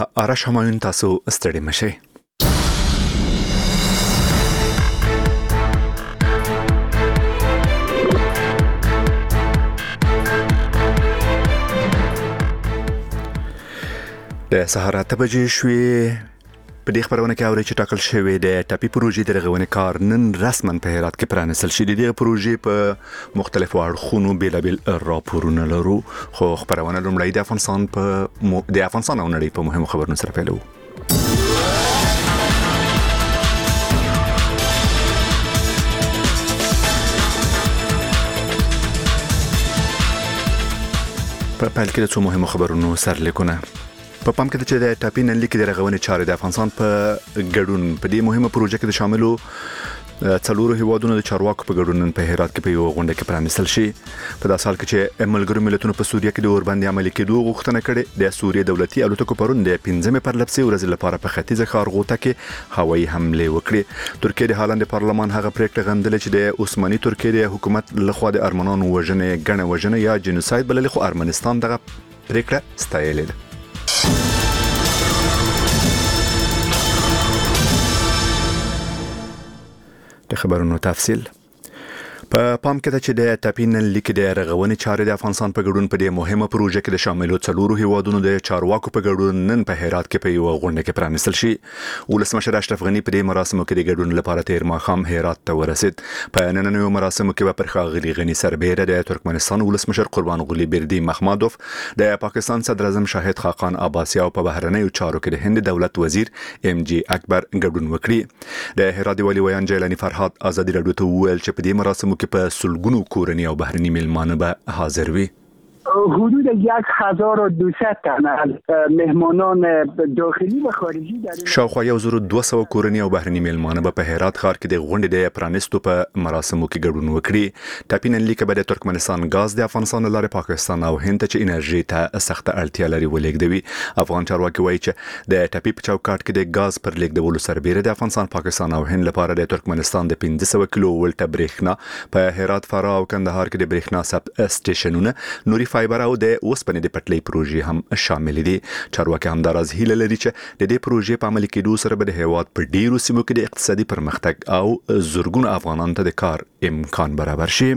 آرش همایون تاسو ستړي مشئ. د سهار 8 بجې شوې. په دې خبرونه کې اوري چې ټاکل شوی د ټاپي پروژې د رغونې کار نن رسماً په هرات کې پرانیستل شوی. د پروژې په مختلفو اړخونو بیلابل راپورونه لرو، خو خبرونه لومړی د افغانستان او نړۍ په مهمو خبرونو سره پیلو. په پیل کې د څو مهمو خبرونو سرلیکونه. په پام کې د چې د ټاپي نن لیک د رغونې چارې د افغانستان په ګډون په دې مهمه پروژه کې د شاملو څلورو هیوادونو د چارواکو په ګډون په هرات کې په یو غونډه کې پرانیستل شي. په داسې حال کې چې ملګرو ملتونو په سوریه کې د اوربند عملي کېدو غوښتنه کړې. د سوریه دولتي الوتکو پرون د 15 پرلپسې ورځ لپاره په ختیځه ښارغوټه کې هوایي حمله وکړې. ترکیه د هالند پارلمان هغه پریکړه غندلې چې د عثماني ترکیه د حکومت لخوا د ارمنانو وژنې ګڼه وژنه یا جنوساید بللې، خو ارمنستان دغه پریکړه ستایلې ده. د خبرونو تفصیل په پام کې ده چې د ټاپي نن لیک د رغونې چارې د افغانستان په ګډون په دې مهمه پروژه کې د شاملو څلورو هیوادونو د چارواکو په ګډون نن په هرات کې په یو غونډه کې پرانیستل شي. ولسمشر اشرف غنی په دې مراسمو کې د ګډون لپاره تیر ماښام هرات ته ورسید. په نننیو مراسمو کې به پر ښاغلي غنی سربېره د ترکمنستان ولسمشر قربان غلي بردي مخمدوف، د پاکستان صدر اعظم شاهد خاقان عباسي او په بهرنیو چارو کې د هند دولت وزیر ام جی اکبر ګډون وکړي. د هرات والي ویان جیلانی فرهاد ازادي راډیو ته وویل چې په دې مراسمو کې په سلګونو کورني او بهرني مېلمانه به حاضر وي. حدود 1200 تن مهمانان داخلی و خارجی در شاوخوا 1200 کورني او بهرني مېلمانه به په هرات ښار کې د غونډې د پرانیستو په مراسمو کې ګډون وکړي. ټاپي نن لیک به د ترکمنستان غاز د افغانستان لپاره پاکستان او هند ته چې انرژي ته سخت اړتیا لري ولېږدوي. افغان چارواکي وایي چې د ټاپي په چوکاټ کې د غاز پر لیږدولو سربېره د افغانستان، پاکستان او هند لپاره د ترکمنستان د 500 کیلو ولټه برېښنا په هرات، فراه او کندهار کې د برېښنا سب سټیشنونه، نوري فایبر او د اوسپنې د پټلۍ پروژې هم شامل دي. چارواکي همداراز هیله لري چې د دې پروژې په عملي کېدو سره به د هیواد په ډیرو سیمو کې د اقتصادي پرمختګ او زرګونو افغانانو ته د کار امکان برابر شي.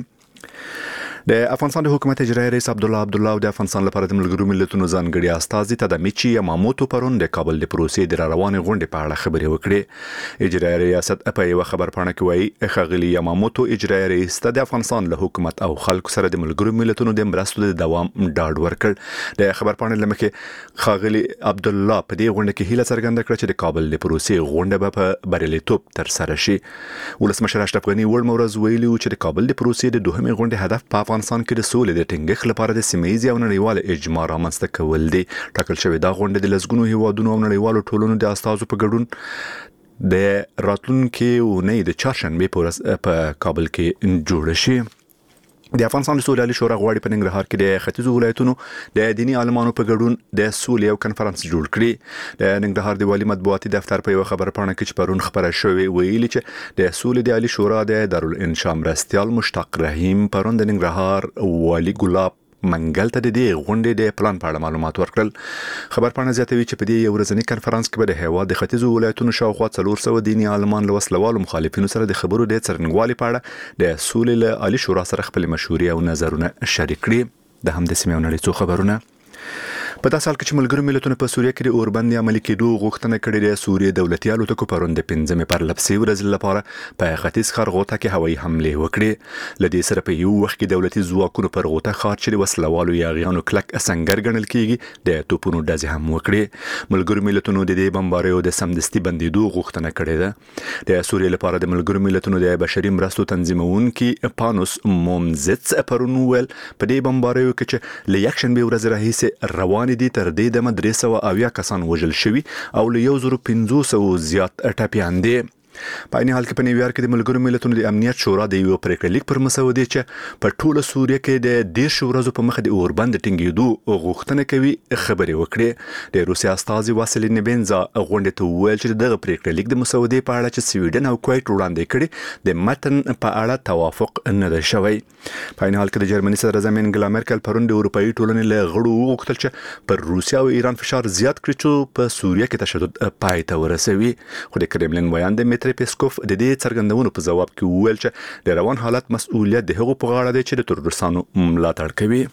د افغانستان د حکومت اجرایي رئیس عبدالله او د افغانستان لپاره د ملګرو ملتونو ځانګړي استازي تدامیچی یاماموتو پرون د کابل د پروسې د روانې غونډې په اړه خبرې وکړې. اجرایي ریاست په یو خبرپاڼه کې وایي ښاغلي یاماموتو اجرایي رئیس ته د افغانستان له حکومت او خلکو سره د ملګرو ملتونو د مرستو د دوام ډاډ ورکړ. د خبرپاڼې له مخې ښاغلي عبدالله په دې غونډه کې هیله څرګنده کړه چې د کابل د پروسې غونډه به په بریالیتوب ترسره شي. ولسمشر اشرف غنی وړمه ورځ ویلي و چې د کابل د پروسې د دوهمې غونډې هدف په افغانستان کې د سولې د ټینګښت لپاره د سیمه‌ییز او نړیوال اجماع رامنځته کول دي. ټاکل شوی دا غونډه د لسګونو هیوادونو او نړیوالو ټولنو د استازو په ګډون د راتلونکي اونۍ د چهارشنبې په ورځ په کابل کې جوړه شي. د افغانستان د سولې شورا غواړي په ننګرهار کې د ختیځو ولایتونو د دیني عالمانو په ګډون د سولې یو کنفرانس جوړ کړي. د ننګرهار د والي مطبوعاتي دفتر په یو خبرپاڼه کې چې پرون خبره شوې ویلي چې د سولې د عالی شورا د دارالانشا مرستیال مشتاق رحیم پرون د ننګرهار والي ګلاب منګل ته د دې غونډې د پلان په اړه معلومات ورکړل. خبرپاڼه زیاتوي چې په دې یو ورځنی کنفرانس کې به د هیواد د ختیځو ولایتونو شاوخوا 400 دیني عالمان له وسلوالو مخالفینو سره د خبرو د څرنګوالي په اړه د سولې له عالی شورا سره خپل مشورې او نظرونه شریک کړي. د هم د سیمې نړۍ څو خبرونه. په داسې حال کې چې ملګرو ملتونو په سوریه کې د اوربند عملي کېدو غوښتنه کړې ده. سوریه دولتي الوتکو پرون د 15 پرلپسې ورځ لپاره په ختیځ ښارغوټه کې هوایي حمله وکړې. لدې سره په یو وخت کې دولتي ځواکونو پر غوټه ښار چې د وسلوالو یاغیانو کلک سنگر ګڼل کېږي د توپونو ډزې هم وکړې. ملګرو ملتونو د دې بمباریو د سمدستي بندیدو غوښتنه کړې ده. د سوریه لپاره د ملګرو ملتونو د بشري مرستو تنظیمونکي پانوس مومزتس پرون ویل په دې بمباریو کې چې له یکشنبه ورځ راهیسې روان دي تر دې دمه 300 کسان وژل شوي او له 1500 زیات ټپیان دي. په عین حال کې په نیویارک کې د ملګرو ملتونو د امنیت شورا د یو پریکړه لیک پر مسودې چې په ټوله سوریه کې د 10 ورځو په مخ د اوربند ټینګېدو غوښتنه کوي خبرې وکړي. د روسیا استازي واسیل نیبنزا غونډې ته وویل چې دغه پریکړه لیک د مسودې په اړه چې سویډن او کویټ وړاندې کړي د متن په اړه توافق نه ده شوی. په عین حال کې د جرمني صدر اعظم انګلا مرکل پرون د اروپאי ټولنې له غړو وغوښتل چې پر روسیا او ایران فشار زیات کړي چې په سوریه کې تشدد پای ته ورسوي. خو د کرملین ویان دمیتری پیسکوف د دې څرګندونو په جواب کې وویل چې د روان حالت مسؤلیت د هغو په غاړه دی چې د ترورستانو ملاتړ کوي.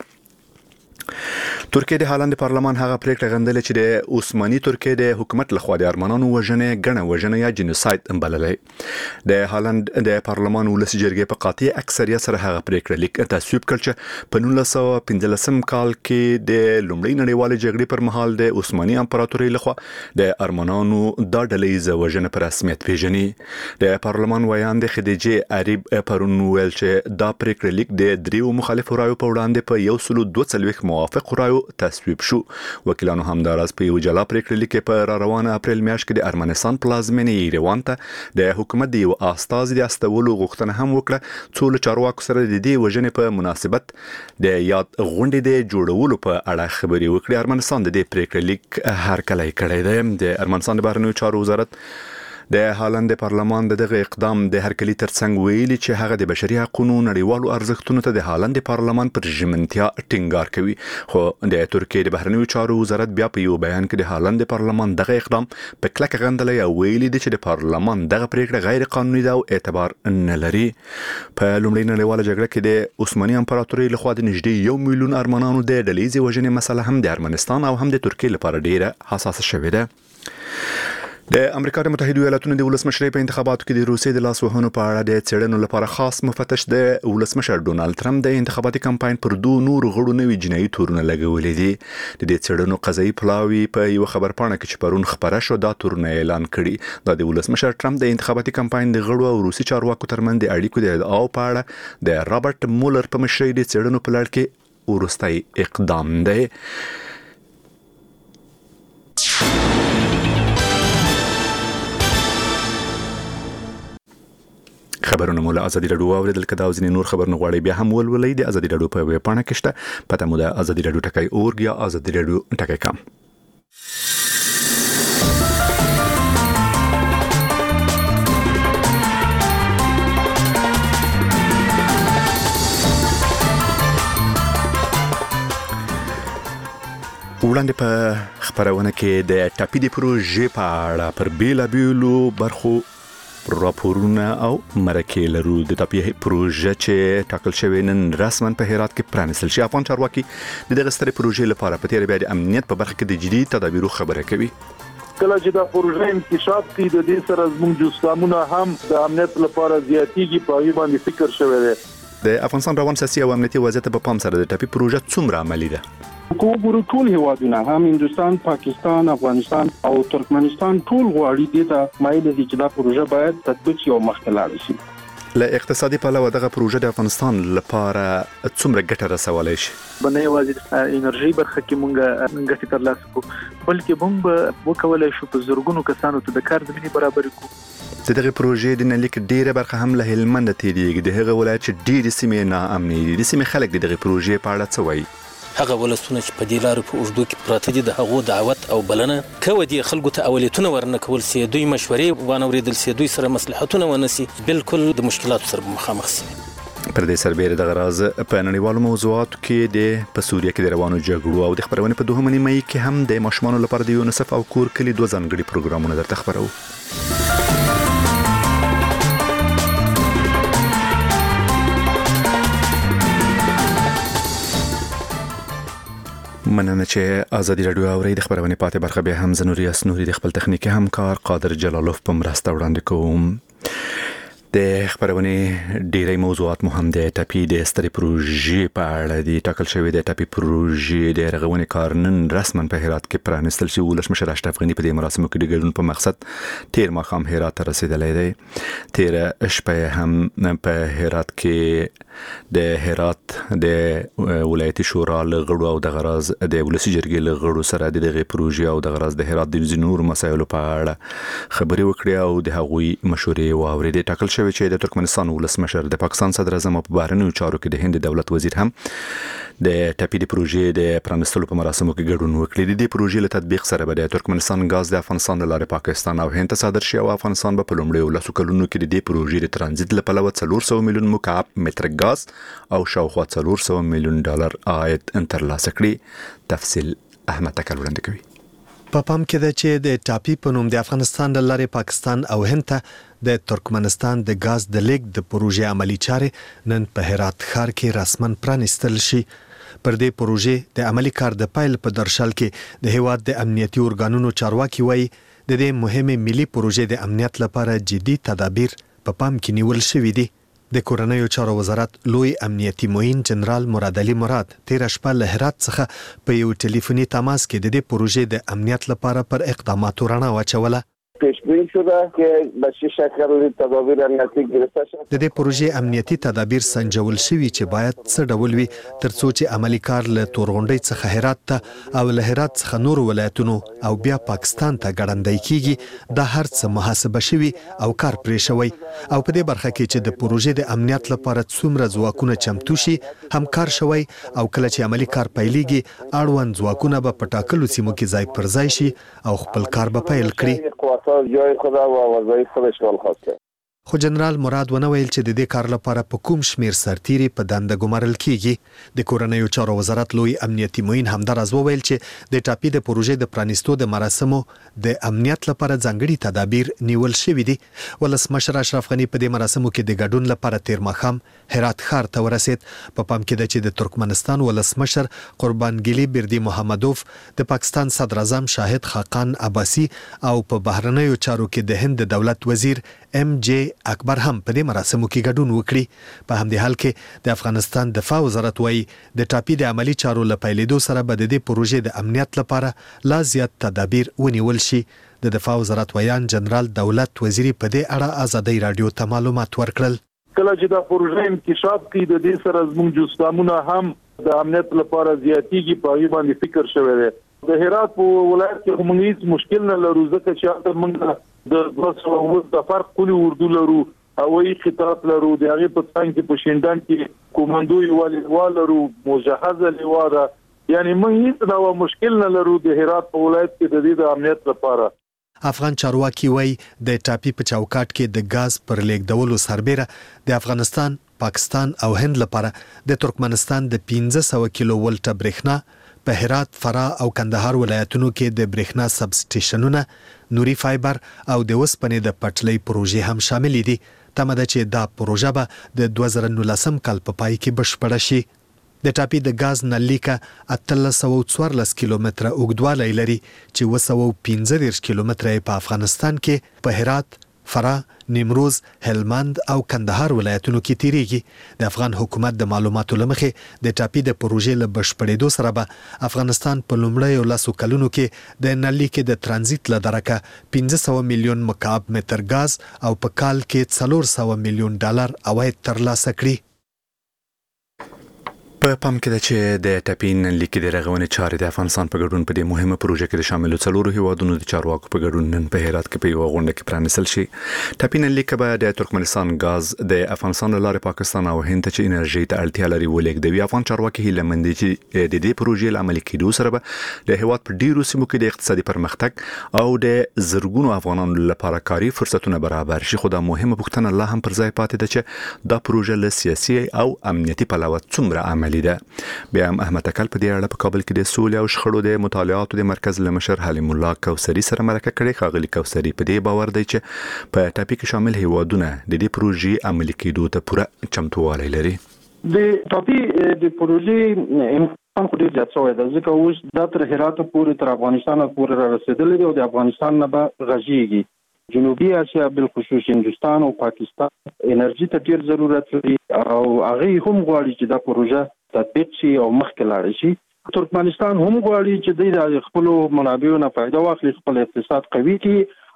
ترکیه د هالند پارلمان هغه پریکړه غندلې چې د عثماني ترکیه د حکومت لخوا د ارمنانو وژنې غنه وژنه یا جنوساید بللې. د هالند د پارلمان ولسی جرګې په قاطع اکثریت سره هغه پریکړه لیک تصویب کړ چې په 1915 کال کې د لومړۍ نړیوالې جګړې پر مهال د عثماني امپراتورۍ لخوا د ارمنانو د ډلې وژنې پر رسمیت پیژني. د پارلمان ویان د خدیجه عریب پرون ویل چې دا پریکړه لیک د دریو مخالفو رایو په وړاندې په 142 موافق رایو تصویب شو. وکیلانو همداراز په یو جلا پریکړه لیک په روانه اپریل میاشت کې د ارمنستان پلازمینې ایروان ته د حکومت د یو استازي د استولو غوښتنه هم وکړه څو له چارواکو سره د دې وژنې په مناسبت د یاد غونډې د جوړولو په اړه خبرې وکړي. ارمنستان د دې پریکړه لیک هرکلی کړی دی. د ارمنستان د بهرنیو چارو وزارت د هالند پارلمان دغه اقدام د هرکلی ترڅنګ ویلي چې هغه د بشري حقوقو نړیوالو ارزښتونو ته د هالند پارلمان پر ژمنتیا ټینګار کوي. خو د ترکیه د بهرنیو چارو وزارت بیا په یو بیان کې د هالند پارلمان دغه اقدام په کلکه غندلی او ویلي دی چې د پارلمان دغه پریکړه غیر قانوني ده او اعتبار نه لري. په لومړۍ نړیواله جګړه کې د عثماني امپراتورۍ لخوا د نږدې 1 میلیون ارمنانو د ډلهیزې وژنې مسله هم د ارمنستان او هم د ترکیه لپاره ډیره حساسه شوې ده. د امریکا د متحده ایالاتونو د ولسمشرۍ په انتخاباتو کې د روسیې د لاس وهنو په اړه د څېړنو لپاره خاص مفتش د ولسمشر ډونالد ټرمپ د انتخاباتي کمپاین پر دوه نورو غړو نوي جنایي تورونه لګولې دي. د دې څېړنو قضایي پلاوی په یو خبرپاڼه کې چې پرون خبره شو دا تورونه اعلان کړي. دا د ولسمشر ټرمپ د انتخاباتي کمپاین د غړو او روسي چارواکو ترمنځ د اړیکو د ادعاو په اړه د رابرټ مولر په مشرۍ د څېړنو په لړ کې وروستی اقدام دی. خبرونه مولا ازادي رادیو اوریدل کدا او ځینې نور خبرونه غواړي بیا هم ولولئ د ازادي رادیو په ویب پاڼه کې شته پته مو د ازادي رادیو ټکای اورګ یا ازادي رادیو ټکای کام. وړاندې په خبرونه کې د ټاپي د پروژې په اړه پر بیلابیلو برخو راپورونه او مرکې لرو. د ټاپي پروژه چې ټاکل شوی نن رسما په هرات کې پرانیستل شي. افغان چارواکي د دغه سترې پروژې لپاره په تیر بیا د امنیت په برخه کې د جدي تدابیرو خبره کوي. کله چې دا پروژه انکشاف کوي د دې سره زموږ جوړامونه هم د امنیت لپاره زیاتېږي په یوه باندې فکر شوی دی. د افغانستان روان سیاسي او امنیتي وضعیت په پام سره د ټاپي پروژه څومره عملي ده؟ کومو ټول هیوادونه هم هندستان، پاکستان، افغانستان او ترکمنستان ټول غواړي د مایل دي چې دا پروژه باید تطبیق او مخته لاړ شي. له اقتصادي پلوه دغه پروژه د افغانستان لپاره څومره ګټه رسولای شي؟ بنه یوازې انرژي برخه کې مونږ ګټه ترلاسه کوو بلکې مونږ وکولای شو په زرګونو کسانو ته د کار زمینه برابر کړو. دغه پروژې د نلیک ډیره برخه هم له هلمند تیریږي. د هغه ولایت چې ډیره سیمې ناامنې دي. د سیمې خلک دغه پروژې په اړه څه وایي؟ هغه ولسونه چې په دې لارو په اوږدو کې پراته دي د هغو دعوت او بلنه کوي دي خلکو ته اولیتونه ورنه کول سي دوی مشورې وانه اوریدل سي دوی سره مصلحتونه ونسي بالکل د مشکلاتو سره مخامخ سي. پر دې سربېره د غراز په نړیوالو موضوعاتو کې د سوریه کې د روانو جګړو او د خبرونې په 2 مې کې هم د ماشومانو لپاره د یونیسف او کور کلی 2 ځانګړي پروګرامونه درته خبرو. مننه چې ازادي رادیو اوري. د خبرونه پاتې برخه به هم زنوري اسنوري د خپل تخنیکی همکار قادر جلالوف په مرسته وړاندې کوم. د خبرونه ډیری موضوعات مهم دي. ټاپي د سترې پروژې په اړه د ټاکل شوی د ټاپي پروژې د رغونې کار نن رسما په هرات کې پرانیستل شو. ولسمشر اشرف غنی په دې مراسمو کې د ګډون په مقصد تیر ماښام هرات ته رسیدلی دی. تیر شپه هم په هرات کې د هرات د ولایتي شورا له غړو او د غراز د ولسی جرګې له غړو سره د دغه پروژې او د غراز د هرات د نور مسایلو په اړه خبرې وکړې او د هغوی مشورې واورېدې. ټاکل شوی چې د ترکمنستان ولسمشر د پاکستان صدر اعظم په بهرنیو چارو کې د هند دولت وزیر هم د ټاپي د پروژې د پرانستلو په مراسمو کې ګډون وکړي. د پروژې له تطبیق سره به د ترکمنستان غاز د افغانستان له لارې پاکستان او هند ته صادر شي او افغانستان به په لومړیو لسو کلونو کې د دې پروژې د ترانزیت لپاره 400 میلیون مکعب متر غاز او شاوخوا 400 میلیون ډالر عاید ترلاسه کړي. تفصیل احمد تکل وړاندې کوي. په پام کې ده چې د ټاپي په نوم د افغانستان له لارې پاکستان او هند ته د ترکمنستان د غاز د لیک د پروژې عملی چارې نن په هرات ښار کې رسمن پرانستل شي. پر دې پروژې د عملی کار د پایل په درشل کې د هیواد د امنیتي ارګانونو چارواکي وایي د دې مهمه ملي پروژې د امنیت لپاره جدي تدابیر په پام کې نیول شوي دي. د کورنیو چارو وزارت لوی امنیتي معین جنرال مراد علي مراد تیر شپه له هرات څخه په یو ټلیفوني تماس کې د دې پروژې د امنیت لپاره پر اقداماتو رڼا واچوله. پیشبینی شده که به چه شکل تدابیر امنیتی گرفته شد. د دې پروژې امنیتي تدابیر سنجول شوي چې باید څه ډول وي ترڅو چې عملی کار له تورغونډۍ څخه هرات ته او له هرات څخه نور ولایتونو او بیا پاکستان ته ګړندی کیږي. دا هر څه محاسبه شوي او کار پرې شوی او په دې برخه کې چې د پروژې د امنیت لپاره څومره ځواکونه چمتو شي هم کار شوی او کله چې عملی کار پیلېږي اړوند ځواکونه به په ټاکلو سیمو کې ځای پر ځای شي او خپل کار به پیل کړي. جای خود و وظایف خودش ول خواسته. خو جنرال مراد ونه ویل چې د دې کار لپاره په کوم شمیر سرتیري په دنده ګمارل کیږي. د کورنیو چارو وزارت لوی امنیتي معین همدارز وویل چې د ټاپي د پروژې د پرانستو د مراسمو د امنیت لپاره ځانګړي تدابیر نیول شوي دي. ولسمشر اشرف غنی په دې مراسمو کې د ګډون لپاره تیر ماښام هرات ښار ته ورسید. په پام کې ده چې د ترکمنستان ولسمشر قربانګلی بردی محمدوف د پاکستان صدر اعظم شاهد خاقان عباسی او په بهرنیو چارو کې د هند دولت وزیر ام جے اکبر هم په دې مراسمو کې ګډون وکړي. په همدې حال کې د افغانستان دفاع وزارت وایي د ټاپي د عملی چارو له پیلېدو سره به د دې پروژې د امنیت لپاره لا زیات تدابیر ونیول شي. د دفاع وزارت ویان جنرال دولت وزیری په دې اړه ازادي رادیو ته معلومات ورکړل. کله چې دا پروژه انکشاف کړي د دې سره زموږ جسامونه هم د امنیت لپاره زیاتیږي په یوه باندې فکر شوی دی. د هرات په ولایت کې کوم هیڅ مشکل نه لرو ځکه چې موږ د 200 د فرق کلی اردو لرو او ای خطاط لرو د هغه په څنګه کې په شیندان کې کوماندوی والرو مجهزه لیواره یعنی موږ هیڅ ډول مشکل نه لرو د هرات په ولایت کې د دې د امنیت لپاره. افغان چارواکي وایي د ټاپي په چوکاټ کې د غاز پر لیږدولو سربېره د افغانستان، پاکستان او هند لپاره د ترکمنستان د 1500 کیلو ولټه برېښنا په هرات، فراه او کندهار ولایتونو کې د برېښنا سب سټیشنونه، نوري فایبر او د وسپنې د پټلۍ پروژې هم شامل دي. تمه ده چې دا پروژه به د 2019 کال په پای کې بشپړه شي. د ټاپي د غاز نلیکه 1314 کیلومتره اوږدوالی لري چې 215 کیلومتره په افغانستان کې په هرات، فراه، نیمروز، هلمند او کندهار ولایتونو کې تیریږي. د افغان حکومت د معلوماتو لمخې د ټاپي د پروژې له بشپړېدو سره به افغانستان په لومړیو لسو کلونو کې د نلیکې د ترانزیت له درکه 500 میلیون مکعب متر غاز او په کال کې 400 میلیون ډالر عواید ترلاسه کړي. په پام کې ده چې د ټاپي نلیکې د رغونې چارې د افغانستان په ګډون په دې مهمه پروژه کې د شاملو څلورو هیوادونو د چارواکو په ګډون نن په هرات کې په یوه غونډه کې پرانیستل شي. ټاپي نلیکه به د ترکمنستان غاز د افغانستان له لارې پاکستان او هند ته چې انرژي ته اړتیا لري ولېږدوي. افغان چارواکي هیله مند دي چې د دې پروژې له عملي کېدو سره به د هیواد په ډیرو سیمو کې د اقتصادي پرمختګ او د زرګونو افغانانو لپاره کاري فرصتونه برابر شي. خو دا مهمه پوښتنه لا هم پر ځای پاتې ده چې دا پروژه له سیاسي او امنیتي پلوه څومره عملي ده. بیا هم احمد تکل په دې اړه په کابل کې د سولې او شخړو د مطالعاتو د مرکز له مشر حلیم الله کوثري سره مرکه کړې. ښاغلي کوثري په دې باور دی چې په ټاپي کې شامل هیوادونه د دې پروژې عملي کېدو ته پوره چمتووالی لري. د ټاپي د پروژې امکان خو ډېر زیات شوی دی ځکه اوس دا تر هرات پورې تر افغانستان پورې را رسېدلی دی او د افغانستان نه به غږیږي. جنوبي اسیا بالخصوص هندوستان او پاکستان انرژي ته ډېر ضرورت لري او هغه هم غواړي چې دا پروژه تطبیق شي او مخکې لاړ شي. ترکمنستان هم غواړي چې د خپل منابعو نه فائدہ واخلي، خپل اقتصاد قوي کړي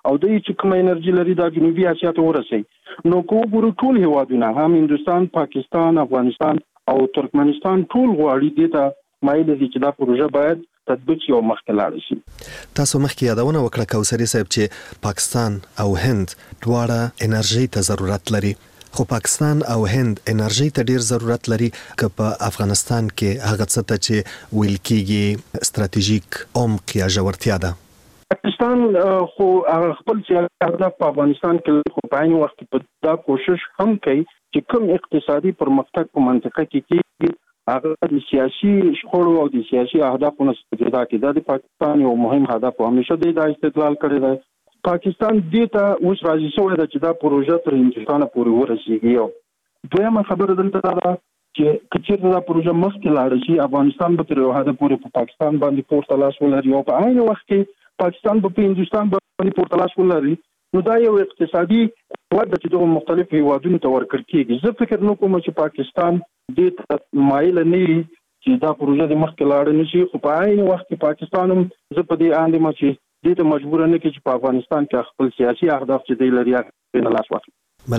او د چې کوم انرژي لري د جنوبي اسیا ته ورسي. نو کوم ټول هیوادونه هم هندستان، پاکستان، افغانستان او ترکمنستان ټول غواړي د ته مایل دي چې دا پروژه باید تطبیق شي او مخکې لاړ شي. تاسو مخکې یادونه وکړه کوثري صاحب چې پاکستان او هند دواړه انرژي ته ضرورت لري، خو پاکستان او هند انرژي ته ډیر ضرورت لري که په افغانستان کې هغه څه ته چې ویل کېږي ستراتیژیک عمق یا ژورتیا ده. پاکستان خو خپل سیاست په افغانستان کې خو په عین وخت په دا کوشش هم کوي چې کوم اقتصادي پرمختګ په منطقه کې کېږي هغه د سیاسي شخړو او د سیاسي اهدافو نه استفاده کوي. دا د پاکستان یو مهم هدف همیشه د استدلال کړی دی. پاکستان دې ته اوس راځي شوی دی چې دا پروژه تر هندوستان پورې ورسیږي. دویمه خبره دلته دا چې کچېرته دا پروژه مخکې لاړه شي افغانستان به تر یو حده پورې په پاکستان باندې پورته لاس ولري او په عین وخت کې پاکستان په هندوستان باندې پورته لاس ولري. نو دا یو اقتصادي قوت چې دغه مختلف هیوادونو ته ورکړ کېږي. زه فکر نه کوم چې پاکستان دې ته مایل نه وي چې دا پروژه د مخکې لاړه نشي، خو په عین وخت کې پاکستان هم زه په دې اند یم چې دې ته مجبور نه کړي چې په افغانستان کې خپل سیاسي اهداف چې دی لري هغه نه لاس واخلي.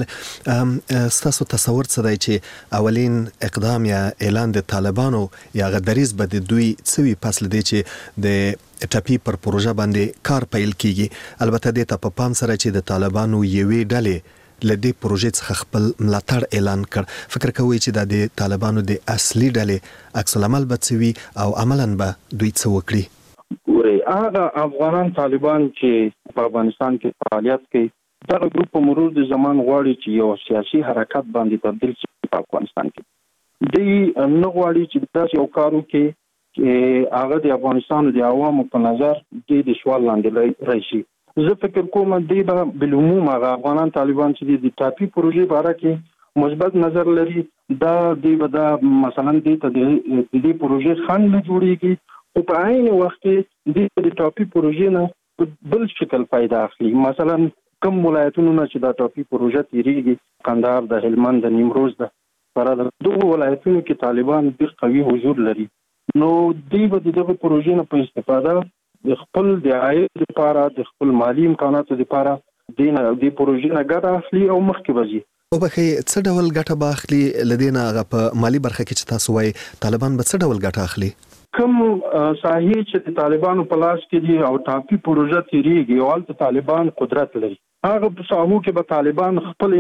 بله ستاسو تصور څه دی چې اولین اقدام یا اعلان د طالبانو یا غدریز به د دوی څوي پس لدی چې د ټاپي پر پروژه باندې کار پیل کیږي؟ البته د ته په پام سره چې د طالبانو یوې ډلې لدی پروژې څخه خپل ملاتړ اعلان کړ، فکر کوي چې د طالبانو د اصلي ډلې عکس العمل به څوي او عملاً به دوی څه وکړي؟ ګوري هغه افغانان طالبان چې په افغانستان کې فعالیت کوي دا ګروپ په مرور د زمان غواړي چې یو سیاسي حرکت باندې تبدیل شي په افغانستان کې. دوی نه غواړي چې داسې یو کار وکړي چې هغه د افغانستان د عوامو په نظر د سوال لاندې راشي. زه فکر کوم دوی به بالعموم هغه افغانان طالبان چې د ټاپي پروژې باره کې مثبت نظر لري دا دوی به دا مثلا د دې پروژې خنډ نه جوړیږي او په عین وخت کې د ټاپي پروژې نه بل شکل پیدا اخلي. مثلا کوم ولایتونو نه چې دا ټاپي پروژه تیریږي کندهار د هلمند د نیمروز د فراه د دغه ولایتونو کې طالبان ډېر قوي حضور لري. نو دوی به دغه پروژې نه په استفاده د خپل د عاید لپاره د خپل مالی امکاناتو لپاره د پروژې نه ګټه اخلي او مخکې وځي. او به څه ډول ګټه به اخلي لدينا هغه په مالی برخه کې چې تاسو وایي طالبان به څه ډول ګټه اخلي؟ کوم ساحې چې د طالبانو په لاس کې دي او ټاپي پروژه تیریږي او هلته طالبان قدرت لري هغه په ساحو کې به طالبان خپل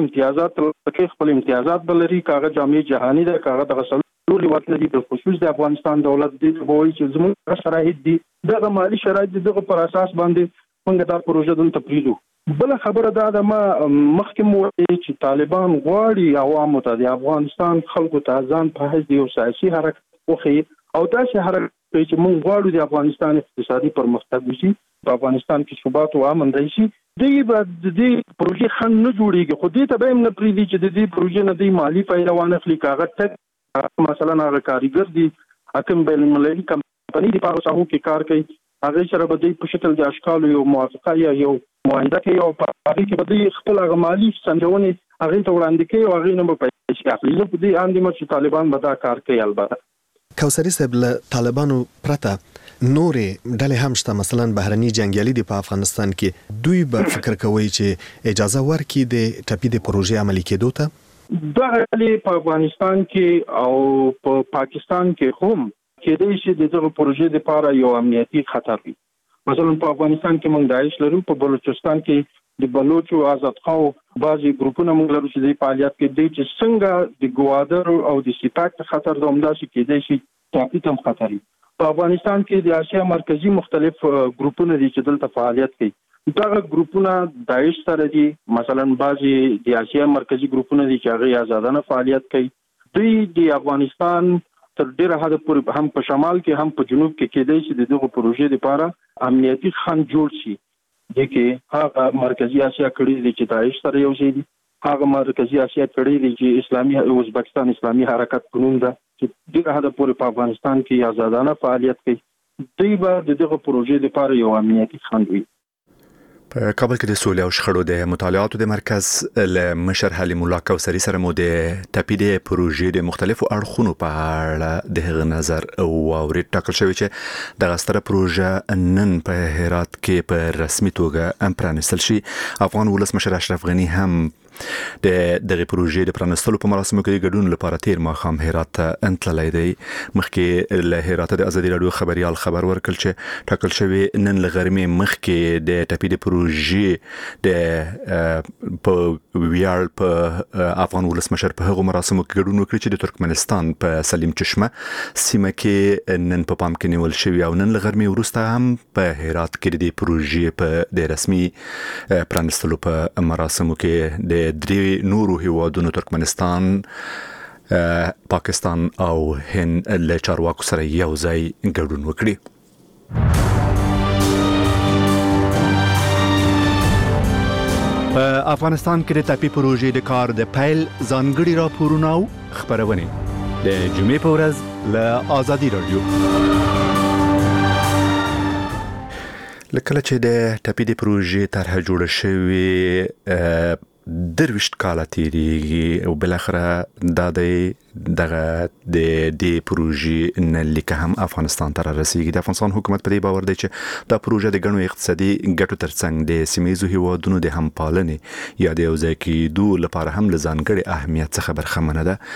امتیازات بلري کاغه جامع جهانی ده کاغه د غسلولي وطن دي په خصوص د افغانستان دولت دي په وایي چې زموږ شرایط دي دغه مالی شرایط دغه پر اساس باندې موږ دا پروژه دلته پریدو. بل خبره دا ده ما مخکې مو چې طالبان غواړي عوامو ته د افغانستان خلکو ته ځان په حیث د یو سیاسي حرکت وښيي او داسې حرکت چې موږ غواړو د افغانستان اقتصادي پرمختګ وشي په افغانستان کې ثبات او امن راشي. دوی به د دې پروژې خنډ نه جوړیږي خو دې ته به هم نه پریږدي چې د دې پروژې نه دوی مالي فایده وانخلي کاغه ټک مثلا هغه کارګر دي حکم بین المللي کمپنۍ د پاره ساحو کې کار کوي هغه سره به دوی په شکل د اشکال یو موافقه یا یو معاهده کوي او په هغه کې به دوی خپل هغه مالي سنجونې هغه ته وړاندې کوي او هغه نه به پیسې اخلي. زه په دې اندېښمه چې طالبان به دا کار کوي. البته کوثري صاحب له طالبانو پرته نورې ډلې هم شته مثلا بهرني جنگیالي دي په افغانستان کې دوی به فکر کوي چې اجازه ورکړي د ټاپي د پروژې عملي کېدو ته؟ دا ډلې په افغانستان کې او په پاکستان کې هم کېدای شي د دغه پروژې لپاره یو امنیتي خطر وي. مثلا په افغانستان کې موږ داعش لرو، په بلوچستان کې د بلوچو آزاد خو بعضي ګروپونه موږ لرو چې د فعالیت کې دي چې څنګه د ګوادر او د سپاک خطر د همداسې کېدای شي ټاپي تم خطري. په افغانستان کې د اسیا مرکزی مختلف ګروپونه دي چې دلته فعالیت کوي. دغه ګروپونه داعش سره دي، مثلا بعضي د اسیا مرکزی ګروپونه دي چې هغه آزادانه فعالیت کوي. دوی د افغانستان تر ډیره حد پورې هم په شمال کې هم په جنوب کې کېدای شي دغه پروژې لپاره امنیتي خنډ جوړ شي. دغه هغه مرکزی اسیا کړي دي چې داعش سره یو ځای دي، هغه مرکزی اسیا کړي دي چې اسلامي ازبکستان اسلامي حرکت قانون ده چې دغه هدا پورې په افغانستان کې آزادانه فعالیت کوي. دوی به دغه پروژې لپاره یو امنیتي خنډ وي. په کابل کې د سولې او شخړو د مطالعاتو د مرکز له مشر حلیم الله کوثري سره مو د ټاپي د پروژې د مختلفو اړخونو په اړه د هغه نظر او اورید ټاکل شوی چې د غستره پروژه نن په هرات کې په رسمي توګه پرانستل شي. افغان ولسمشر اشرف غني هم د دغه پروژې د پرانستلو په مراسمو کې ګډون لپاره تیر ماښام هرات ته انتللی دی. مخکې له هرات د ازادي راډیو خبريال خبر ورکړ چې ټاکل شوی نن له غرمې مخکې د ټاپي د پروژې د په ویاړ په افغان ولسمشر په هغو مراسمو کې ګډون وکړي چې د ترکمنستان په سلیم چشمه سیمه کې نن په پام کې نیول شوی او نن له غرمې وروسته هم په هرات کې د پروژې په د رسمي پرانستلو په مراسمو کې د درې نورو هیوادونو ترکمنستان، پاکستان او هند له چارواکو سره یو ځای ګډون وکړي. په افغانستان کې د ټاپي پروژې د کار د پیل ځانګړي راپورونه او خبرونه د جمعې په ورځ له ازادي راډیو. لکه چې د ټاپي د پروژې طرحه جوړه شوې 23 کاله تیریږي او بلاخره دغه د پروژې نن لیکه هم افغانستان ته رسیږي. د افغانستان حکومت په دې باور دی چې دا پروژه د ګڼو اقتصادي ګټو ترڅنګ د سیمه‌ییزو هیوادونو د همپالنې یا د یوځای کېدو لپاره هم له ځانګړي اهمیت څخه برخمنه ده.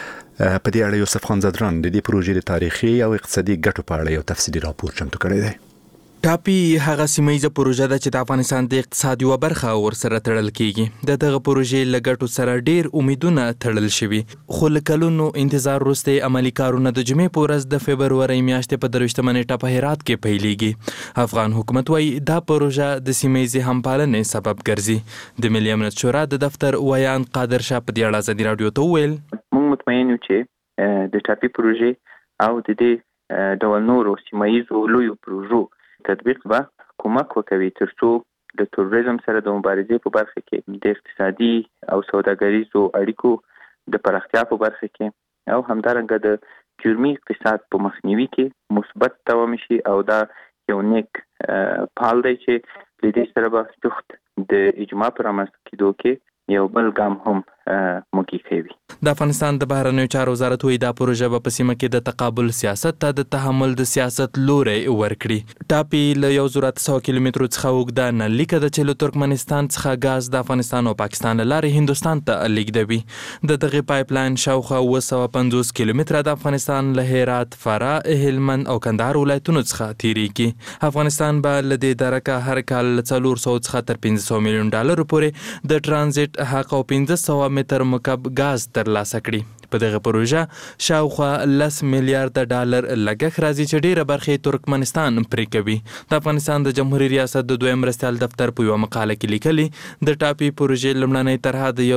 په دې اړه یوسف خان زدران د دې پروژې د تاریخي او اقتصادي ګټو په اړه یو تفصیلي راپور چمتو کړی دی. ټاپي هغه سیمه‌ییزه پروژه ده چې د افغانستان د اقتصاد یوه برخه ورسره تړل کیږي. د دغه پروژې له ګټو سره ډیر امیدونه تړل شوي، خو له کلونو انتظار وروسته عملي کارونه د جمعې په ورځ د فبرورۍ میاشتې په 23مه نیټه په هرات کې پیلېږي. افغان حکومت وایي دا پروژه د سیمه‌ییزې همپالنې سبب ګرځي. د ملي امنیت شورا د دفتر ویان قادر شاه په دې اړه ازادي راډیو ته وویل موږ مطمئن یو چې د ټاپي پروژې او د دې ډول نورو سیمه‌ییزو لویو پروژو تطبیق به کومک وکوي ترڅو د تروریزم سره د مبارزې په برخه کې د اقتصادي او سوداګریزو اړیکو د پراختیا په برخه کې او همدارنګه د جرمي اقتصاد په مخنیوي کې مثبت دوام شي او دا یو نیک پال دی چې د دې سره به جفت د اجماع پر رامنځته کېدو کې یو بل ګام هم موږ کوي. د افغانستان د بهرنیو چارو وزارت وایي دا پروژه به په سیمه کې د تقابل سیاست ته د تحمل د سیاست لوري ورکړي. ټاپي له 1900 کیلومترو څخه اوږده نللیکه ده چې له ترکمنستان څخه غاز د افغانستان او پاکستان له لارې هندوستان ته لیږدوي. د دغه پایپ لاین شاوخوا 750 کیلومتره د افغانستان له هرات، فراه، هلمند او کندهار ولایتونو څخه تیریږي. افغانستان به له دې درکه هر کال 400 څخه تر 500 میلیون ډالر پورې د ترانزیت حق او 1500 متر مکعب غاز ترلاسه کړي. په دغه پروژه شاوخوا 10 میلیارډ ډالر لګښت راځي چې ډیره برخه ترکمنستان پرې کوي. د افغانستان د جمهوریت ریاست د دویم مرستیال دفتر په یو مقاله کې لیکلي د ټاپي پروژې لومړنۍ طرحه د